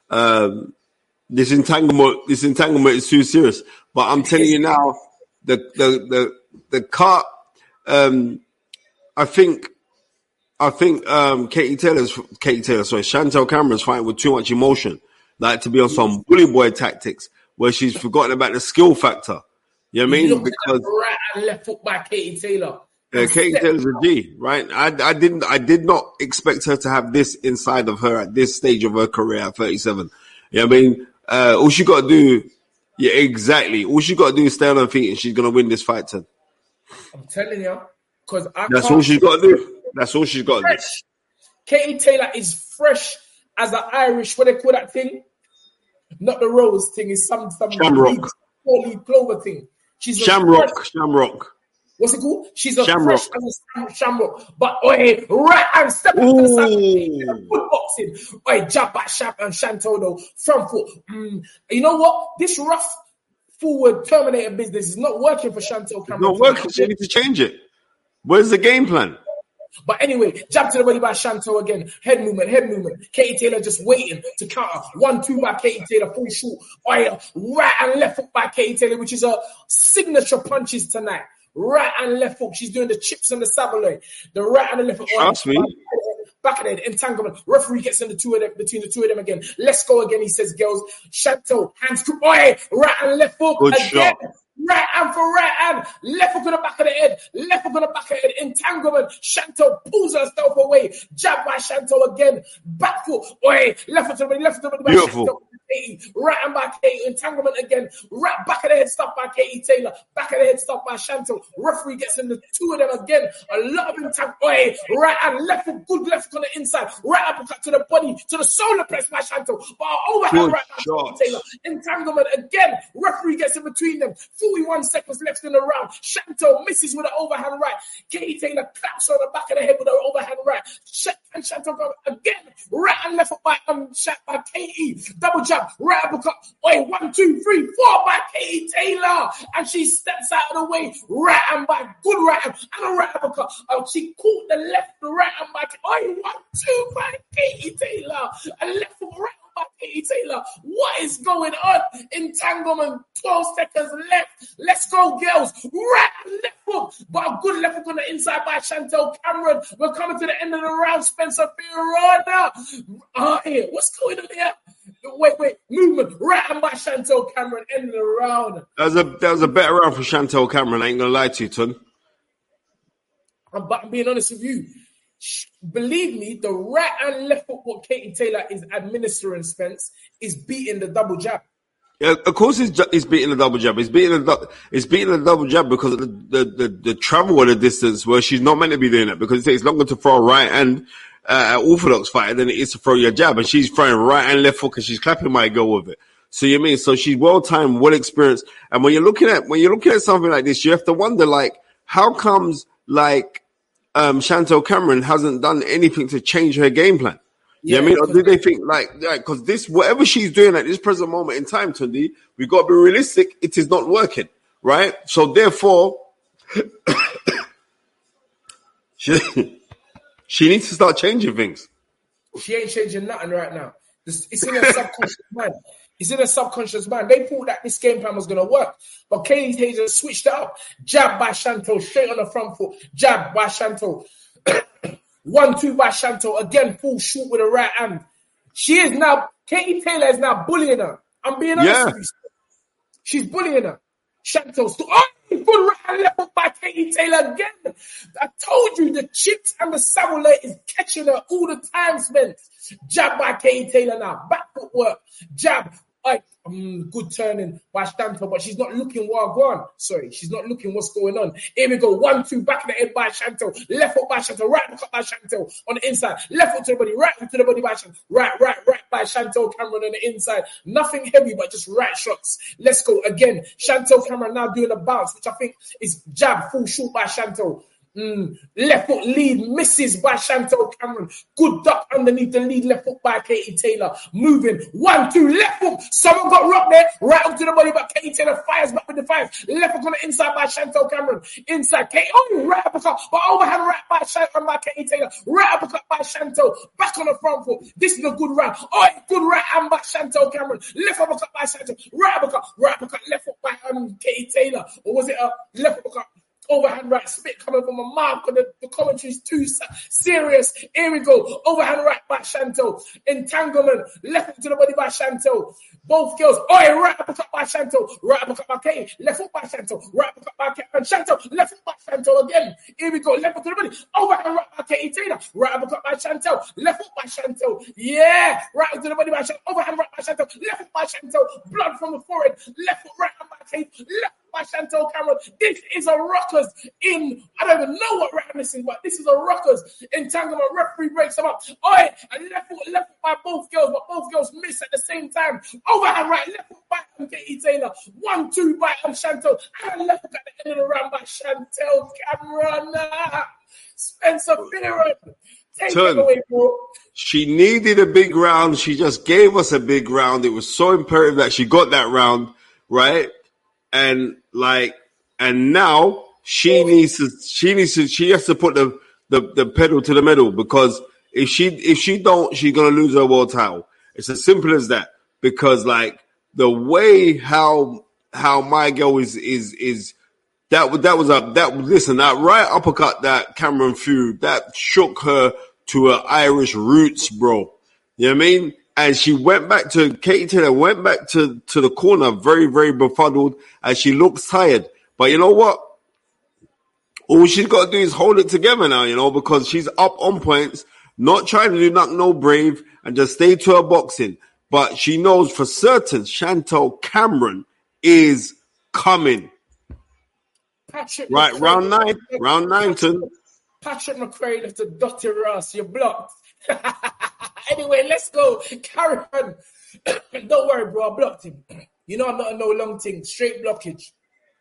This entanglement is too serious. But I'm telling you now, the cut, I think I think Chantel Cameron's fighting with too much emotion, like to be on some bully boy tactics where she's forgotten about the skill factor. You know what I mean? Because right and left foot by Katie Taylor. Yeah, Katie Taylor's a G, right? I did not expect her to have this inside of her at this stage of her career at 37. You know what I mean? All she got to do, yeah, exactly. All she got to do is stay on her feet and she's going to win this fight, Ted. I'm telling you, because that's all she's got to do. That's all she's got to do. Katie Taylor is fresh as an Irish, what they call that thing? Not the rose thing, it's some Shamrock. Four-leaf clover thing. She's Shamrock. What's it called? She's a Shamrock. fresh as a Shamrock. But right and step up to the side. Good boxing. Jab by Chantel though. Front foot. You know what? This rough forward Terminator business is not working for Chantel Cameron. Not working. She needs to change it. Where's the game plan? But anyway, jab to the body by Chantel again. Head movement. Katie Taylor just waiting to counter. 1-2 by Katie Taylor, full shoot. Right and left foot by Katie Taylor, which is a signature punches tonight. Right and left hook. She's doing the chips and the sabolet. The right and the left hook. Trust me. Back of the head, entanglement. Referee gets in between the two of them again. Let's go again, he says, girls. Chantel, hands to right and left hook. Good again. shot. Right hand for right hand. Left hook on the back of the head. Left hook on the back of the head. Entanglement. Chantel pulls herself away. Jab by Chantel again. Back foot. Left foot to the body. Left foot to the body. Beautiful. Right hand by Katie. Entanglement again. Right back of the head stuff by Katie Taylor. Back of the head stuff by Chantel. Referee gets in the two of them again. A lot of entanglement. Right hand. Left foot. Good left foot on the inside. Right uppercut to the body. To the solar press by Chantel. But overhand right by Katie Taylor. Entanglement again. Referee gets in between them. 41 seconds left in the round. Chantel misses with an overhand right. Katie Taylor claps on the back of the head with an overhand right. And Chantel goes again. Right and left by Katie. Double jab. Right uppercut. 1, 2, 3, 4 by Katie Taylor. And she steps out of the way. Right hand by good right hand. And a right uppercut. She caught the left, the right hand by 1, 2 by Katie Taylor. And left hook right by Katie Taylor. What is going on? Entanglement. 12 seconds left. Let's go, girls. Right and left hook. But a good left hook on the inside by Chantel Cameron. We're coming to the end of the round. Spencer Fiorana. What's going on here? Wait. Movement. Right hand by Chantel Cameron. End of the round. That was a better round for Chantel Cameron. I ain't gonna lie to you, Ton. But I'm being honest with you. Believe me, the right and left foot what Katie Taylor is administering, Spence, is beating the double jab. Yeah, of course it's beating the double jab. It's beating the double jab because of the travel or the distance where she's not meant to be doing it, because it takes longer to throw a right hand at orthodox fighter than it is to throw your jab, and she's throwing right and left hook and she's clapping my go with it. So you mean, so she's well timed, well experienced, and when you're looking at something like this, you have to wonder, like, how comes Chantel Cameron hasn't done anything to change her game plan? You know what I mean? Or do they think because this, whatever she's doing at this present moment in time, Tundi, we got to be realistic, it is not working, right? So therefore, she needs to start changing things. She ain't changing nothing right now. It's in her subconscious mind. It's in her subconscious mind. They thought that this game plan was going to work. But Katie Taylor switched it up. Jab by Chantel, straight on the front foot. Jab by Chantel. 1-2 by Chantel. Again, full shoot with a right hand. Katie Taylor is now bullying her. I'm being honest with you. She's bullying her. Chantel's good right hand left hook by Katie Taylor again. I told you the chips and the sabolet is catching her all the time, Spence. Jab by Katie Taylor now. Back foot work. Jab. Good turning by Chantel, but she's not looking she's not looking what's going on. Here we go. 1-2 back in the head by Chantel. Left foot by Chantel. Right hook by Chantel on the inside. Left foot to the body. Right hook to the body by Chantel. Right by Chantel Cameron on the inside. Nothing heavy, but just right shots. Let's go again. Chantel Cameron now doing a bounce, which I think is jab, full shoot by Chantel. Left foot lead misses by Chantel Cameron. Good duck underneath the lead left foot by Katie Taylor. Moving 1-2 left foot. Someone got rocked there. Right up to the body, but Katie Taylor fires back with the five. Left foot on the inside by Chantel Cameron. Inside Katie. Right uppercut, but overhand right by Katie Taylor. Right uppercut by Chantel. Back on the front foot. This is a good round. Good right hand by Chantel Cameron. Left uppercut by Chantel. Right uppercut left foot by Katie Taylor. Or was it a left uppercut? Overhand right, spit coming from my mouth because the commentary's too serious. Here we go. Overhand right by Chantel. Entanglement. Left hook to the body by Chantel. Both girls. Oi, right uppercut by Chantel. Right uppercut by Katie. Left hook by Chantel. Right uppercut by Katie. And Chantel. Left hook by Chantel again. Here we go. Left hook to the body. Overhand right by Katie Taylor. Right uppercut by Chantel. Left hook by Chantel. Yeah. Right hook to the body by Chantel. Overhand right by Chantel. Left hook by Chantel. Blood from the forehead. Left hook right hand by Katie. Left by Chantel Cameron. This is a Rockers in, I don't even know what round this is, but this is a Rockers entanglement. Referee breaks them up. Oi, and left foot by both girls, but both girls miss at the same time. Overhand right, left foot by Katie Taylor. 1-2 by Chantel. And left foot at the end of the round by Chantel Cameron. Spencer Fearon. Take it away, bro. She needed a big round. She just gave us a big round. It was so imperative that she got that round, right? And now she has to put the pedal to the metal, because if she don't, she's going to lose her world title. It's as simple as that, because the way how my girl is that right uppercut that Cameron threw, that shook her to her Irish roots, bro. You know what I mean? And she went back to Katie Taylor, went back to the corner, very, very befuddled, and she looks tired. But you know what? All she's got to do is hold it together now, because she's up on points, not trying to do nothing, no brave, and just stay to her boxing. But she knows for certain Chantel Cameron is coming. Right, round nine, Patrick McRae left a Dottie Ross. You're blocked. Anyway, let's go. Carry on. Don't worry, bro. I blocked him. I'm not a no long thing. Straight blockage.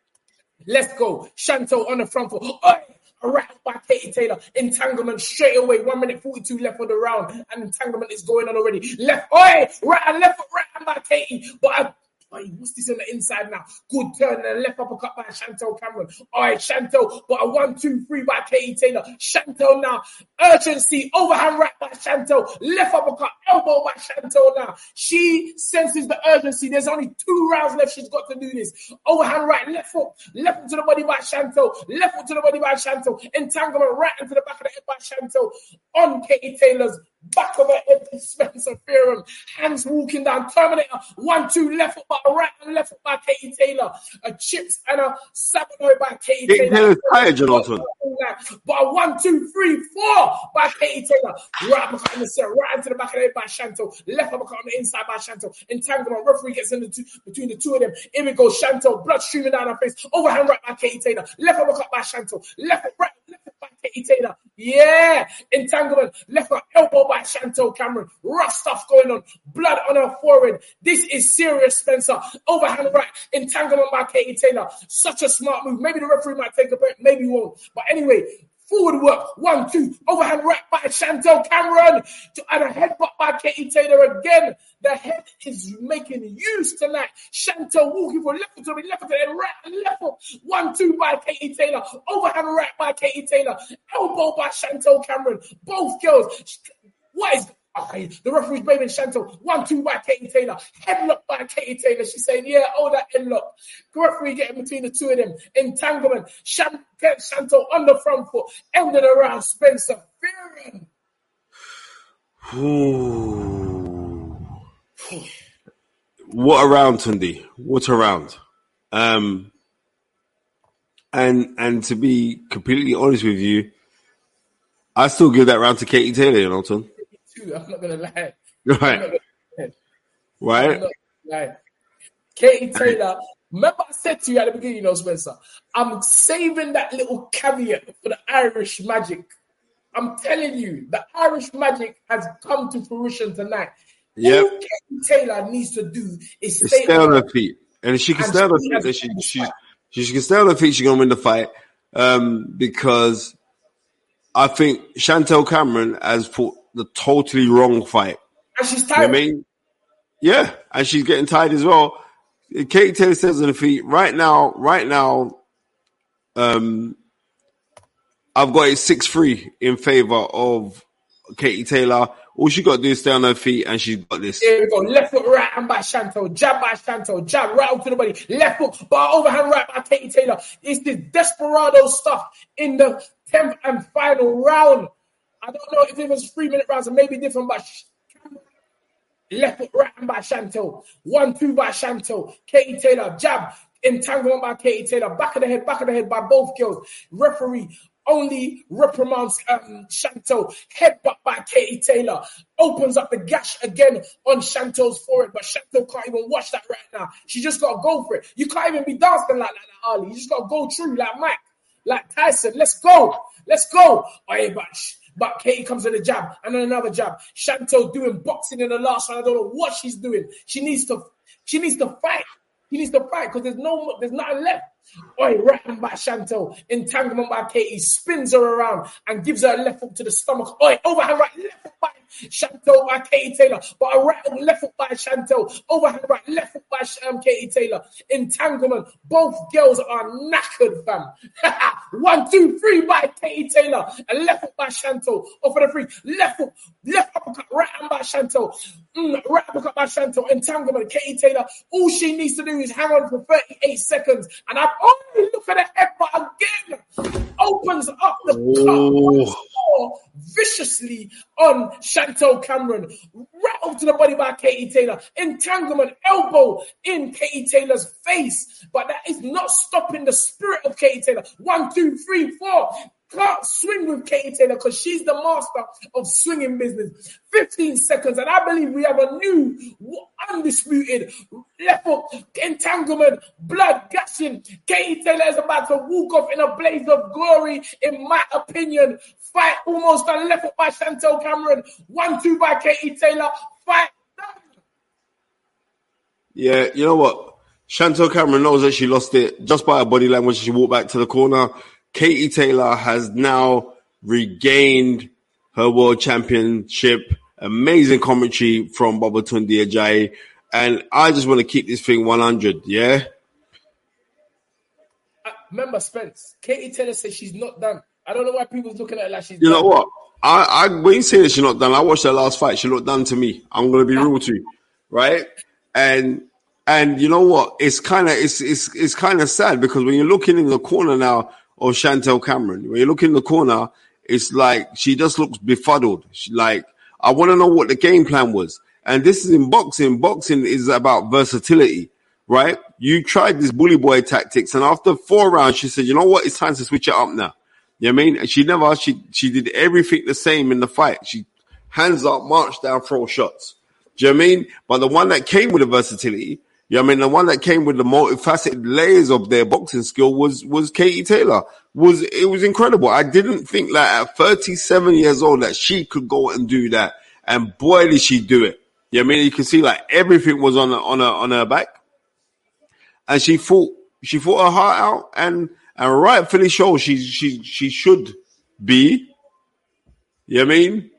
Let's go. Chantel on the front foot. Oi! A wrap by Katie Taylor. Entanglement straight away. 1 minute 42 left for the round. And entanglement is going on already. Left. Oi! Right and left foot right by Katie. But what's this on the inside now? Good turn and left uppercut by Chantel Cameron. All right, Chantel, but a 1-2-3 by Katie Taylor. Chantel now. Urgency. Overhand right by Chantel. Left uppercut. Elbow by Chantel now. She senses the urgency. There's only 2 rounds left. She's got to do this. Overhand right. Left foot. Left foot to the body by Chantel. Left foot to the body by Chantel. Entanglement right into the back of the head by Chantel. On Katie Taylor's back of her head, Spencer Fearon. Hands walking down. Terminator. 1-2 left foot by right and left foot by Katie Taylor. A chips and a Sabonoy by Katie Taylor. Tired, Jonathan. But a 1-2-3-4 by Katie Taylor. Right uppercut in the center. Right into the back of the head by Chantel. Left uppercut on the inside by Chantel. Entanglement. Referee gets in between the two of them. Here we go. Chantel. Blood streaming down her face. Overhand right by Katie Taylor. Left uppercut by Chantel. Left foot right. Left foot by Katie Taylor. Yeah. Entanglement. Left foot elbow by Chantel Cameron. Rough stuff going on. Blood on her forehead. This is serious, Spencer. Overhand right. Entanglement by Katie Taylor. Such a smart move. Maybe the referee might take a break. Maybe he won't. But anyway, forward work. 1-2. Overhand right by Chantel Cameron. And a headbutt by Katie Taylor again. The head is making use tonight. Chantel walking for left foot to the left foot and right and left foot. 1-2 by Katie Taylor. Overhand right by Katie Taylor. Elbow by Chantel Cameron. Both girls. What is... Okay, the referee's blaming Chantel. 1-2 by Katie Taylor. Headlock by Katie Taylor. She's saying, yeah, that headlock. The referee getting between the two of them. Entanglement. Chantel on the front foot. Ended around Spencer Fearon. What a round, Tundi. What a round. And to be completely honest with you, I still give that round to Katie Taylor, Tom. I'm not gonna lie. Right. Katie Taylor. Remember I said to you at the beginning, Spencer, I'm saving that little caveat for the Irish magic. I'm telling you, the Irish magic has come to fruition tonight. Yep. All Katie Taylor needs to do is stay on her feet. And if she can stay on her feet, she can stay on her feet, she's gonna win the fight. Because I think Chantel Cameron has put the totally wrong fight. And she's tired. You know what I mean? Yeah, and she's getting tired as well. Katie Taylor stays on her feet. Right now, I've got it 6-3 in favor of Katie Taylor All she got to do is stay on her feet, and she's got this. Here we go. Left foot right hand by Chantel. Jab by Chantel. Jab right up to the body. Left foot, but overhand right by Katie Taylor. It's this desperado stuff in the 10th and final round. I don't know if it was 3-minute rounds, it may be different, but left foot right hand by Chantel. 1-2 by Chantel. Katie Taylor. Jab. Entanglement by Katie Taylor. Back of the head by both girls. Referee only reprimands Chantel. Headbutt by Katie Taylor. Opens up the gash again on Chantel's forehead, but Chantel can't even watch that right now. She just got to go for it. You can't even be dancing like that, Ali. You just got to go through like Mike, like Tyson. Let's go. Oh, yeah, but Katie comes with a jab and then another jab. Chantel doing boxing in the last round. I don't know what she's doing. She needs to fight. He needs to fight because there's nothing left. Oi, right hand by Chantel. Entanglement by Katie. Spins her around and gives her a left hook to the stomach. Oi, overhand right, left hook by Chantel by Katie Taylor. But a right hook, left hook by Chantel. Overhand right, left hook by Katie Taylor. Entanglement. Both girls are knackered, fam. 1, 2, 3 by Katie Taylor. And left hook by Chantel. Off of the free. Left hook, left uppercut, right hand by Chantel. Right uppercut by Chantel. Entanglement, Katie Taylor. All she needs to do is hang on for 38 seconds. And look at the headbutt again. Opens up the cup viciously on Chantel Cameron. Right up to the body by Katie Taylor. Entanglement, elbow in Katie Taylor's face. But that is not stopping the spirit of Katie Taylor. 1, 2, 3, 4. Can't swing with Katie Taylor because she's the master of swinging business. 15 seconds, and I believe we have a new, undisputed left hook, entanglement, blood gushing. Katie Taylor is about to walk off in a blaze of glory, in my opinion. Fight almost done. Left hook by Chantel Cameron. 1, 2 by Katie Taylor. Fight done. Yeah, you know what? Chantel Cameron knows that she lost it just by her body language. She walked back to the corner. Katie Taylor has now regained her world championship. Amazing commentary from Babatunde Ajayi. And I just want to keep this thing 100, yeah? Remember, Spence, Katie Taylor says she's not done. I don't know why people's looking at her like she's done. You know what? When you say that she's not done, I watched her last fight. She looked done to me. I'm going to be real to you, right? And you know what? It's kind of sad because when you're looking in the corner now, of Chantel Cameron. When you look in the corner, it's like she just looks befuddled. I want to know what the game plan was. And this is in boxing. Boxing is about versatility, right? You tried this bully boy tactics, and after 4 rounds, she said, you know what? It's time to switch it up now. You know what I mean? And she did everything the same in the fight. She hands up, march down, throw shots. Do you know what I mean? But the one that came with the versatility, you know what I mean? The one that came with the multifaceted layers of their boxing skill was Katie Taylor. It was incredible. I didn't think that at 37 years old that she could go and do that. And boy, did she do it. You know what I mean? You can see like everything was on her back. And she fought her heart out and rightfully so she should be. You know what I mean?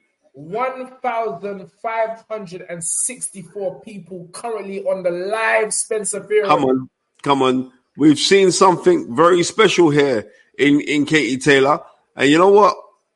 1,564 people currently on the live Spencer Fear. Come on. We've seen something very special here in Katie Taylor. And you know what?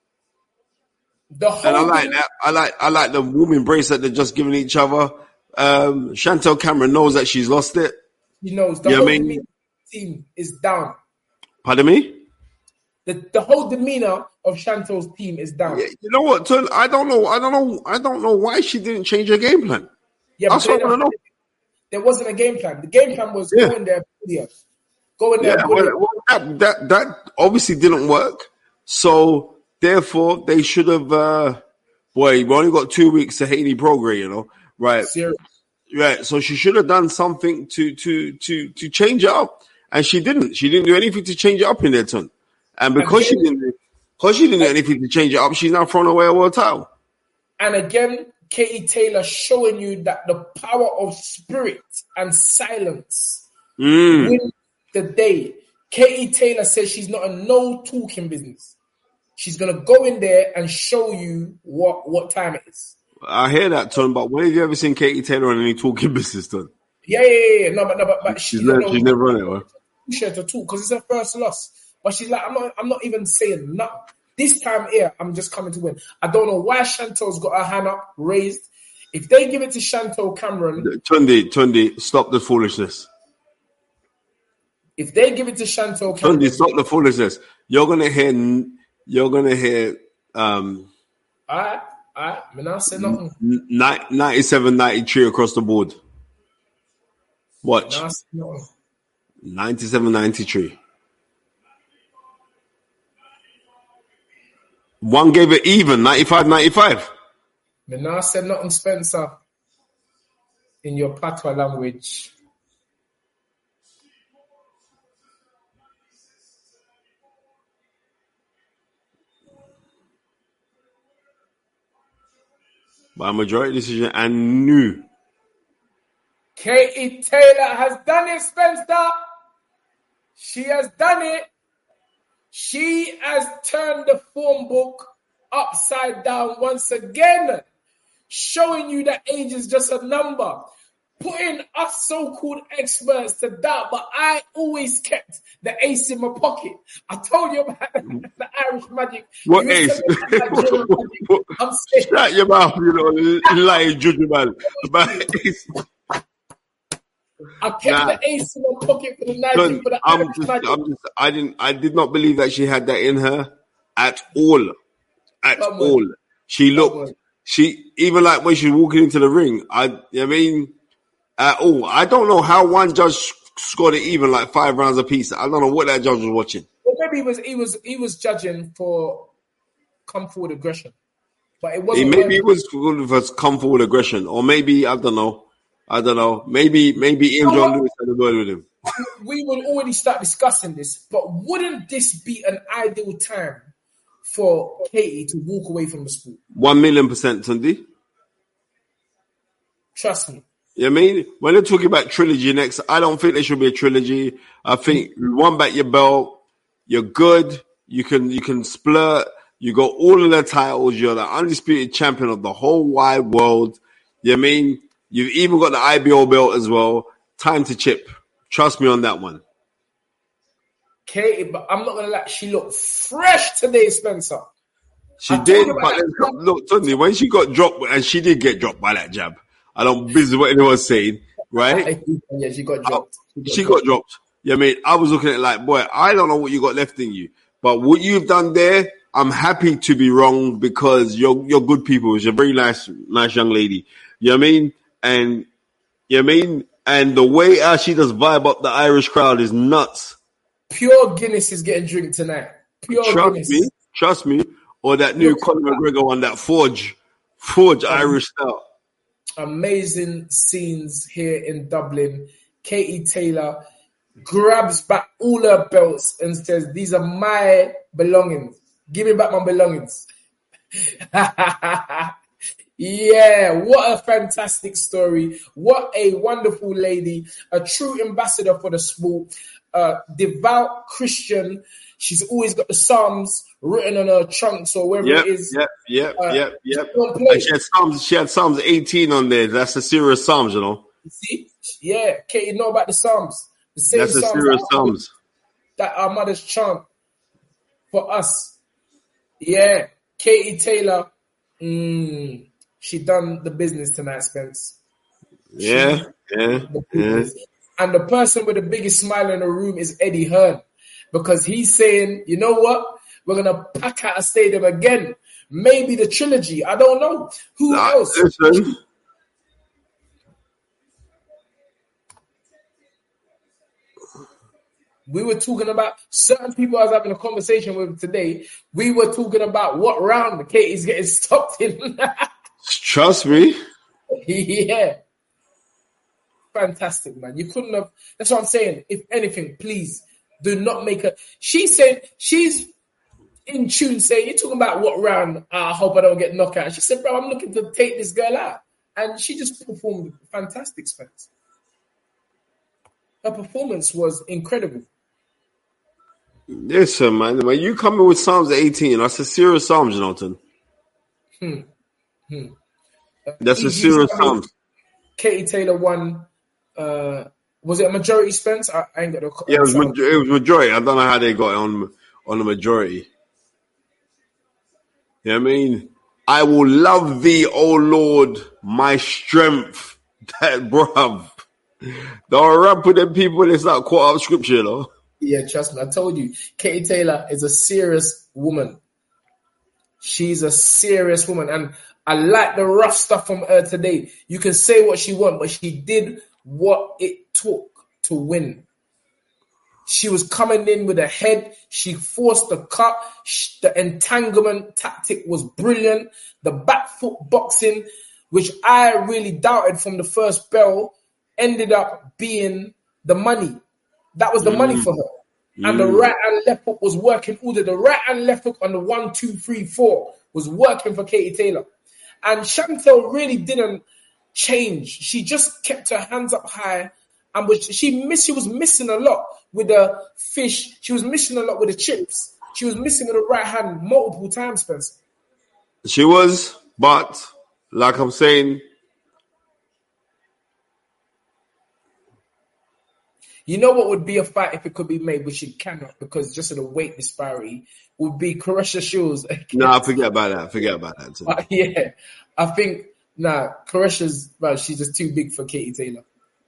I like that. I like the warm embrace that they're just giving each other. Chantel Cameron knows that she's lost it. She knows. The whole team is down. Pardon me? The whole demeanor of Chantel's team is down. Yeah, you know what, Tun? I don't know why she didn't change her game plan. Yeah, that's what I want to know. There wasn't a game plan. The game plan was go in there, go in there. That obviously didn't work. So therefore, they should have. We've only got 2 weeks to Haney Prograis, you know, right? Serious. Right. So she should have done something to change it up, and she didn't. She didn't do anything to change it up in there, Tun. And because she didn't do anything to change it up, she's now thrown away a world title. And again, Katie Taylor showing you that the power of spirit and silence win the day. Katie Taylor says she's not a no-talking business. She's going to go in there and show you what time it is. I hear that, Ton, but when have you ever seen Katie Taylor on any talking business, Ton? Yeah. No, but she's never on it, right? She had to talk because it's her first loss. But she's like, I'm not even saying nothing. This time here, I'm just coming to win. I don't know why Chantel's got her hand up, raised. If they give it to Chantel Cameron... Tunde, stop the foolishness. If they give it to Chantel Cameron... Tunde, stop the foolishness. You're gonna hear... Alright. I not say nothing. 97, 93 across the board. Watch. 97, 93. One gave it even, 95, 95. Me now say nothing, Spencer, in your patois language. By majority decision and new. Katie Taylor has done it, Spencer. She has done it. She has turned the form book upside down once again, showing you that age is just a number, putting us so-called experts to doubt, but I always kept the ace in my pocket. I told you about the Irish magic. What ace? I'm saying, shut your mouth, you know, lying judge, man. I kept the ace in my pocket for the night for the Irish magic. I did not believe that she had that in her at all. At all. She looked, even like when she was walking into the ring, at all. I don't know how one judge scored it even like 5 rounds apiece. I don't know what that judge was watching. Well, maybe he was judging for come forward aggression, but it wasn't. Maybe it was for come forward aggression, or maybe I don't know. Maybe Ian John Lewis had a word with him. We would already start discussing this, but wouldn't this be an ideal time for Katie to walk away from the sport? 1,000,000%, Tunde. Trust me. You know what I mean? When they're talking about trilogy next, I don't think there should be a trilogy. I think you won back your belt, you're good, you can splurt, you got all of the titles, you're the undisputed champion of the whole wide world. You know what I mean? You've even got the IBO belt as well. Time to chip. Trust me on that one. Katie, but I'm not going to lie, she looked fresh today, Spencer. She did, but look, Tunde, when she got dropped, and she did get dropped by that jab. I don't business what anyone's saying, right? Yeah, she got dropped. She got dropped. Yeah, I mean, I was looking at it like, boy, I don't know what you got left in you. But what you've done there, I'm happy to be wrong because you're good people. You're a very nice young lady. You know what I mean? And you know what I mean? And the way she does vibe up the Irish crowd is nuts. Pure Guinness is getting drink tonight. Trust me. Or that new Conor McGregor one, that Forge Irish style. Amazing scenes here in Dublin. Katie Taylor grabs back all her belts and says, "These are my belongings. Give me back my belongings." Yeah, what a fantastic story. What a wonderful lady. A true ambassador for the sport. Devout Christian. She's always got the Psalms written on her trunks or wherever it is. Yep. And she had Psalms 18 on there. That's a serious Psalms, you know. You see? Yeah, Katie know about the Psalms. The same That's a serious Psalms. That our mothers chant for us. Yeah, Katie Taylor. She done the business tonight, Spence. Yeah. And the person with the biggest smile in the room is Eddie Hearn. Because he's saying, you know what? We're going to pack out a stadium again. Maybe the trilogy. I don't know. Who else? Listen. We were talking about certain people I was having a conversation with today. We were talking about what round Katie's getting stopped in. Trust me. Yeah. Fantastic, man. You couldn't have. That's what I'm saying. If anything, please do not make her. She's saying, she's in tune saying, you're talking about what round? I hope I don't get knocked out. She said, bro, I'm looking to take this girl out. And she just performed fantastic, Spence. Her performance was incredible. Listen, man. When you come in with Psalms 18, that's a serious Psalms, Jonathan. That's a serious Psalms. Katie Taylor won. Was it a majority, Spence? I ain't got no. Yeah, it was majority. I don't know how they got it on the majority. You know what I mean? I will love thee, O Lord, my strength. That, bruv. Don't rap with them people that's not quote out scripture, you know? Yeah, trust me. I told you. Katie Taylor is a serious woman. She's a serious woman. And I like the rough stuff from her today. You can say what she wants, but she did what it took to win. She was coming in with a head. She forced the cut. The entanglement tactic was brilliant. The back foot boxing, which I really doubted from the first bell, ended up being the money. That was the money for her. And the right and left hook was working. Either the right and left hook on the 1, 2, 3, 4 was working for Katie Taylor. And Chantel really didn't change. She just kept her hands up high. And she was missing a lot with the fish. She was missing a lot with the chips. She was missing with the right hand multiple times, Spencer. She was, but like I'm saying, you know what would be a fight if it could be made, which it cannot because just of the weight disparity, would be Caressa Shields. No, forget about that. Forget about that too. Yeah, I think Caressa's, she's just too big for Katie Taylor.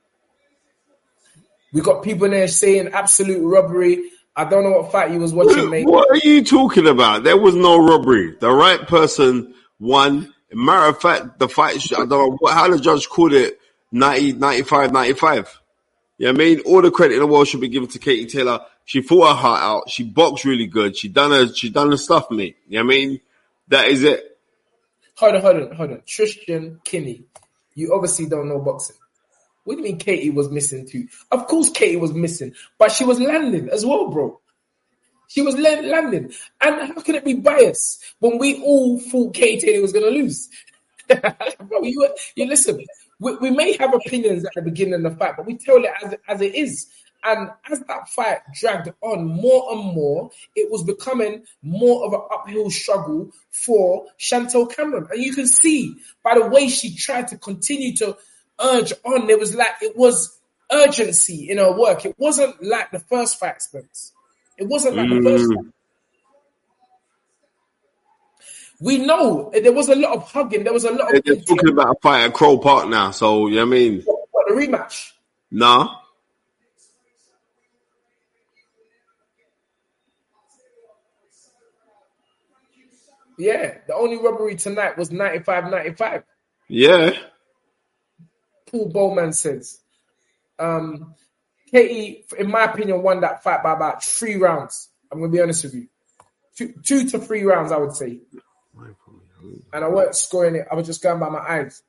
We got people in there saying absolute robbery. I don't know what fight you was watching, mate. What are you talking about? There was no robbery. The right person won. Matter of fact, the fight, I don't know how the judge called it, 90, 95, 95. Yeah, I mean, all the credit in the world should be given to Katie Taylor. She fought her heart out. She boxed really good. She done the stuff, mate. Yeah, I mean, that is it. Hold on. Tristan Kinney, you obviously don't know boxing. What do you mean Katie was missing too? Of course Katie was missing, but she was landing as well, bro. She was landing. And how can it be biased when we all thought Katie Taylor was going to lose? Bro, you listen, we may have opinions at the beginning of the fight, but we tell it as it is. And as that fight dragged on more and more, it was becoming more of an uphill struggle for Chantel Cameron. And you can see by the way she tried to continue to urge on, it was urgency in her work. It wasn't like the first fight, Spence. It wasn't like the first fight. We know there was a lot of hugging. There was a lot of... They're talking about a fight at Crow Park now, so, you know what I mean? What, the rematch? Nah. Yeah, the only robbery tonight was 95-95. Yeah. Paul Bowman says. Katie, in my opinion, won that fight by about 3 rounds. I'm going to be honest with you. 2 to 3 rounds, I would say. And I weren't scoring it. I was just going by my eyes.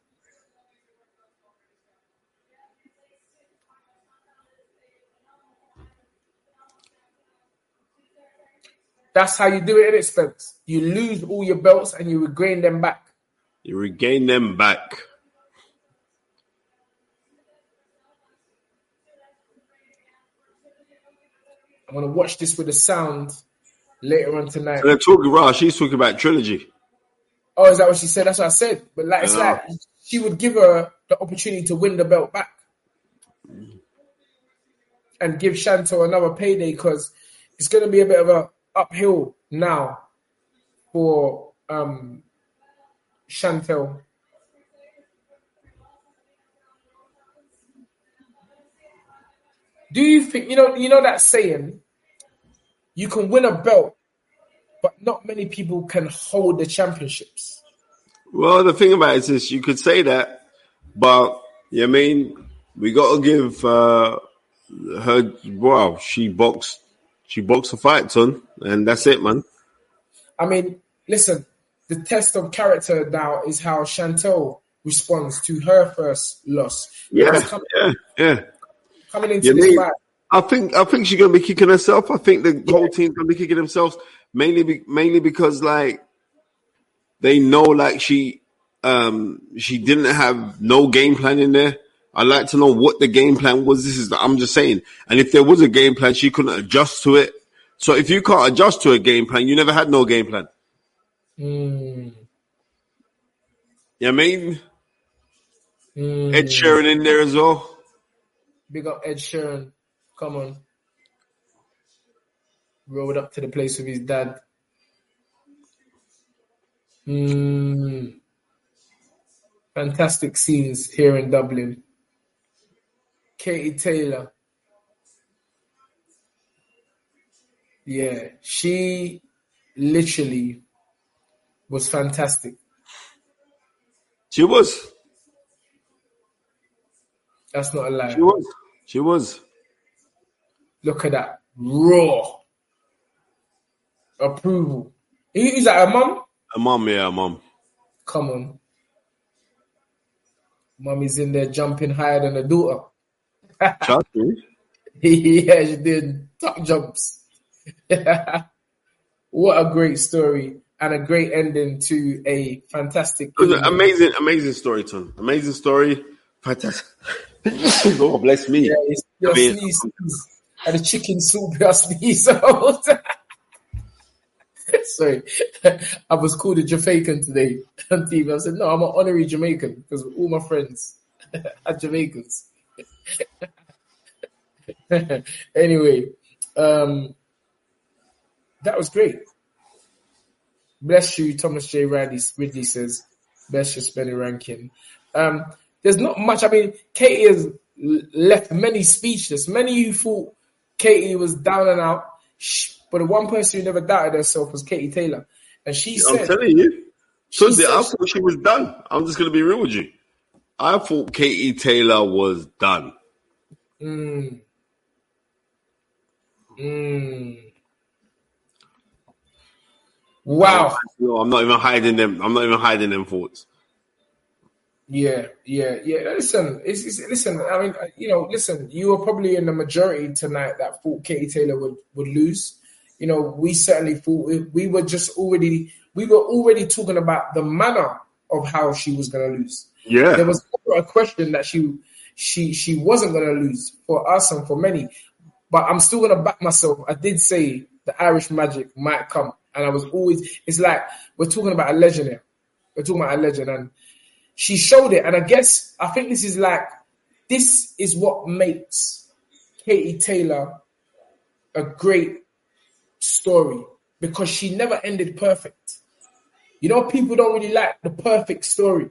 That's how you do it, innit, Spence? You lose all your belts and you regain them back. You regain them back. I'm going to watch this with the sound later on tonight. So they're talking, right? She's talking about trilogy. Oh, is that what she said? That's what I said. But it's like she would give her the opportunity to win the belt back and give Chantel another payday because it's going to be a bit of a uphill now for Chantel. Do you think, you know that saying, you can win a belt, but not many people can hold the championships? Well, the thing about it is this, you could say that, but, I mean, we got to give her, wow, she boxed a fight, son, and that's it, man. I mean, listen, the test of character now is how Chantel responds to her first loss. Yeah. Coming into this fight. I think she's gonna be kicking herself. I think the whole team's gonna be kicking themselves mainly because like they know like she didn't have no game plan in there. I'd like to know what the game plan was. I'm just saying. And if there was a game plan, she couldn't adjust to it. So if you can't adjust to a game plan, you never had no game plan. You know what I mean? Ed Sheeran in there as well. Big up Ed Sheeran. Come on. Rode up to the place with his dad. Fantastic scenes here in Dublin. Katie Taylor. Yeah, she literally was fantastic. She was. That's not a lie. She was. Look at that. Raw. Approval. Is that her mum? Her mum, yeah, her mum. Come on. Mummy's in there jumping higher than her daughter. Trust me. Yeah, she did top jumps. What a great story and a great ending to a fantastic. It was an amazing story, Ton. Amazing story. Fantastic. Oh, bless me. Yeah, sneeze. And the chicken soup, your sneeze out. Sorry, I was called a Jamaican today on TV. I said, no, I'm an honorary Jamaican because all my friends are Jamaicans. Anyway, that was great. Bless you, Thomas J. Ridley says, best suspended ranking. There's not much. I mean, Katie has left many speechless. Many who thought Katie was down and out. But the one person who never doubted herself was Katie Taylor. And she said... I'm telling you. I thought she was done. I'm just going to be real with you. I thought Katie Taylor was done. Wow. No, I'm not even hiding them thoughts. Yeah. Listen, listen. I mean, listen. You were probably in the majority tonight that thought Katie Taylor would lose. We certainly thought we were already talking about the manner of how she was going to lose. Yeah, there was a question that she wasn't going to lose for us and for many. But I'm still going to back myself. I did say the Irish magic might come, and I was always. It's like we're talking about a legend here. We're talking about a legend, and she showed it. And I think this is what makes Katie Taylor a great story, because she never ended perfect. People don't really like the perfect story.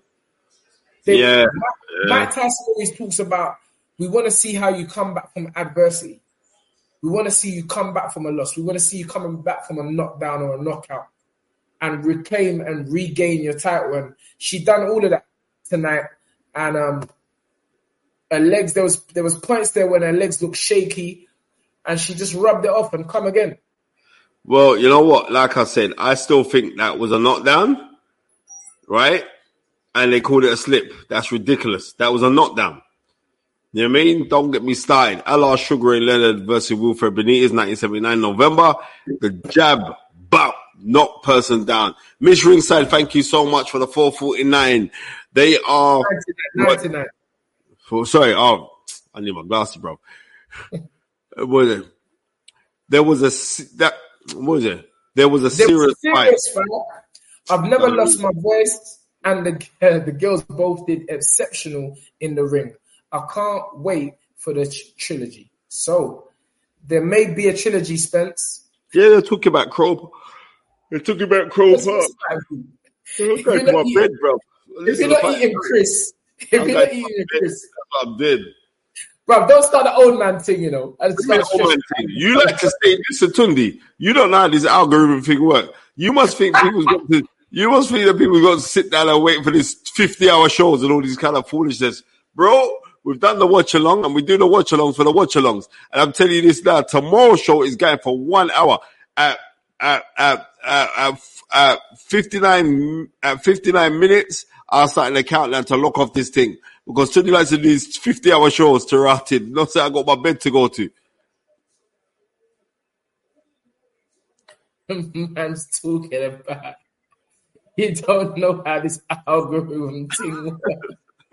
Mike Tyson always talks about, we want to see how you come back from adversity. We want to see you come back from a loss. We want to see you coming back from a knockdown or a knockout and reclaim and regain your title. And she done all of that tonight. And her legs, there was points there when her legs looked shaky, and she just rubbed it off and come again. Well, you know what? Like I said, I still think that was a knockdown, right? And they called it a slip. That's ridiculous. That was a knockdown. You know what I mean? Don't get me started. Allah Sugar Ray Leonard versus Wilfred Benitez, 1979 November. The jab, bam, knock person down. Miss Ringside, thank you so much for the 449. They are 99. Sorry, I need my glasses, bro. There was a serious fight. I've never lost my voice, and the girls both did exceptional in the ring. I can't wait for the trilogy. So there may be a trilogy, Spence. Yeah, they're talking about Crow. They're talking about Crow Park. If you're not eating Chris, I'm dead. Bro, don't start the old man thing, You like to say, listen, Tundi, you don't know how this algorithm thing works. You must think that people got to sit down and wait for this 50-hour shows and all these kind of foolishness. Bro, we've done the watch-along, and we do the watch-alongs for the watch-alongs. And I'm telling you this now, tomorrow's show is going for 1 hour at 59 minutes. I'll start the countdown to lock off this thing. Because Tundi likes to do these 50-hour shows to rat it. Not say I got my bed to go to. Man's talking about, you don't know how this algorithm thing works.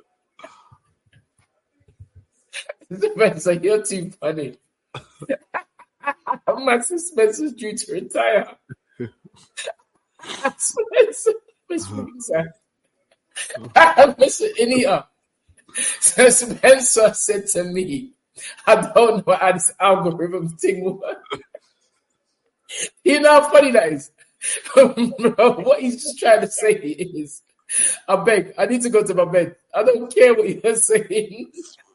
Spencer, you're too funny. Max Spencer's due to retire. Spencer, Mr. Inia. So Spencer said to me, I don't know how this algorithm thing works. You know how funny that is? Bro, what he's just trying to say is, I need to go to my bed. I don't care what you're saying.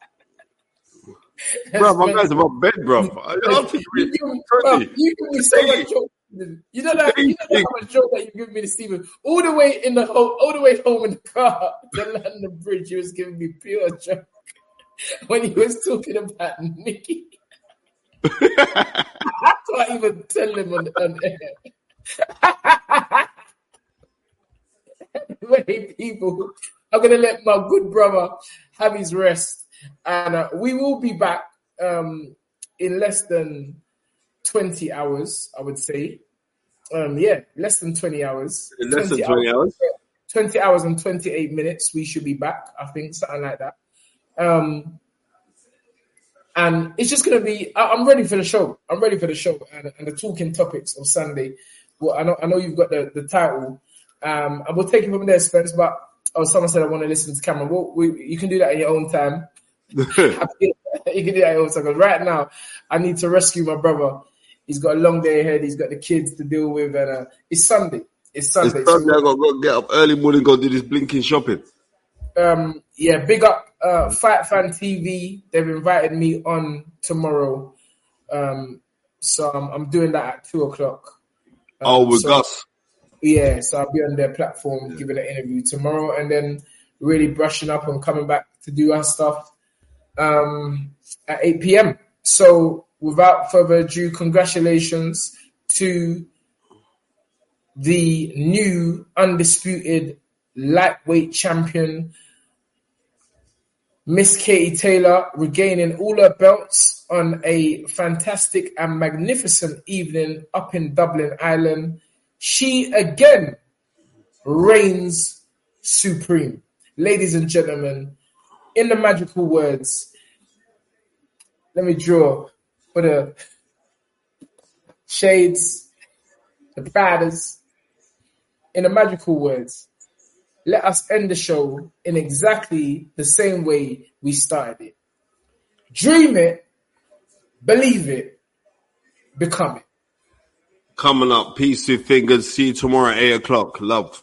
Bro, my guy's about bed, bro. I don't think you give me so much joke. You know how much joke that you give me to Stephen. All the way home in the car, the London Bridge, he was giving me pure joke when he was talking about Nikki. I can't even tell him on air. Anyway, people, I'm gonna let my good brother have his rest, and we will be back in less than 20 hours, I would say. Less than 20 hours. In less than 20 hours? 20 hours and 28 minutes, we should be back, I think, something like that. And it's just going to be, I'm ready for the show. I'm ready for the show and the talking topics of Sunday. Well, I know you've got the title. And we'll take it from there, Spence, but someone said I want to listen to Cameron. You can do that in your own time. You can do that in your own time. Because right now, I need to rescue my brother. He's got a long day ahead. He's got the kids to deal with. And it's Sunday. It's Sunday. I got to go get up early morning, go do this blinking shopping. Big up Fight Fan TV. They've invited me on tomorrow. So I'm doing that at 2:00. With Gus. Yeah, so I'll be on their platform giving an interview tomorrow and then really brushing up and coming back to do our stuff at 8 p.m. So without further ado, congratulations to the new undisputed lightweight champion, Miss Katie Taylor, regaining all her belts on a fantastic and magnificent evening up in Dublin, Ireland. She again reigns supreme. Ladies and gentlemen, in the magical words, let me draw for the shades, the Pradas. In the magical words, let us end the show in exactly the same way we started it. Dream it, believe it, become it. Coming up, peace with fingers. See you tomorrow at 8:00. Love.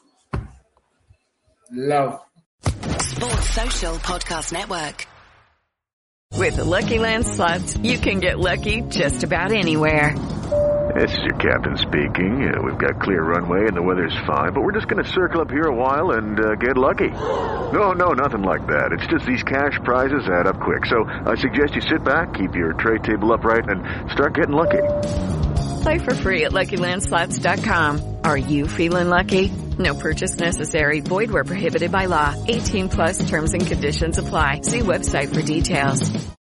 Sports Social Podcast Network. With the Lucky Land Slots, you can get lucky just about anywhere. This is your captain speaking. We've got clear runway and the weather's fine, but we're just going to circle up here a while and get lucky. No, nothing like that. It's just these cash prizes add up quick. So I suggest you sit back, keep your tray table upright, and start getting lucky. Play for free at LuckyLandSlots.com. Are you feeling lucky? No purchase necessary. Void where prohibited by law. 18+ terms and conditions apply. See website for details.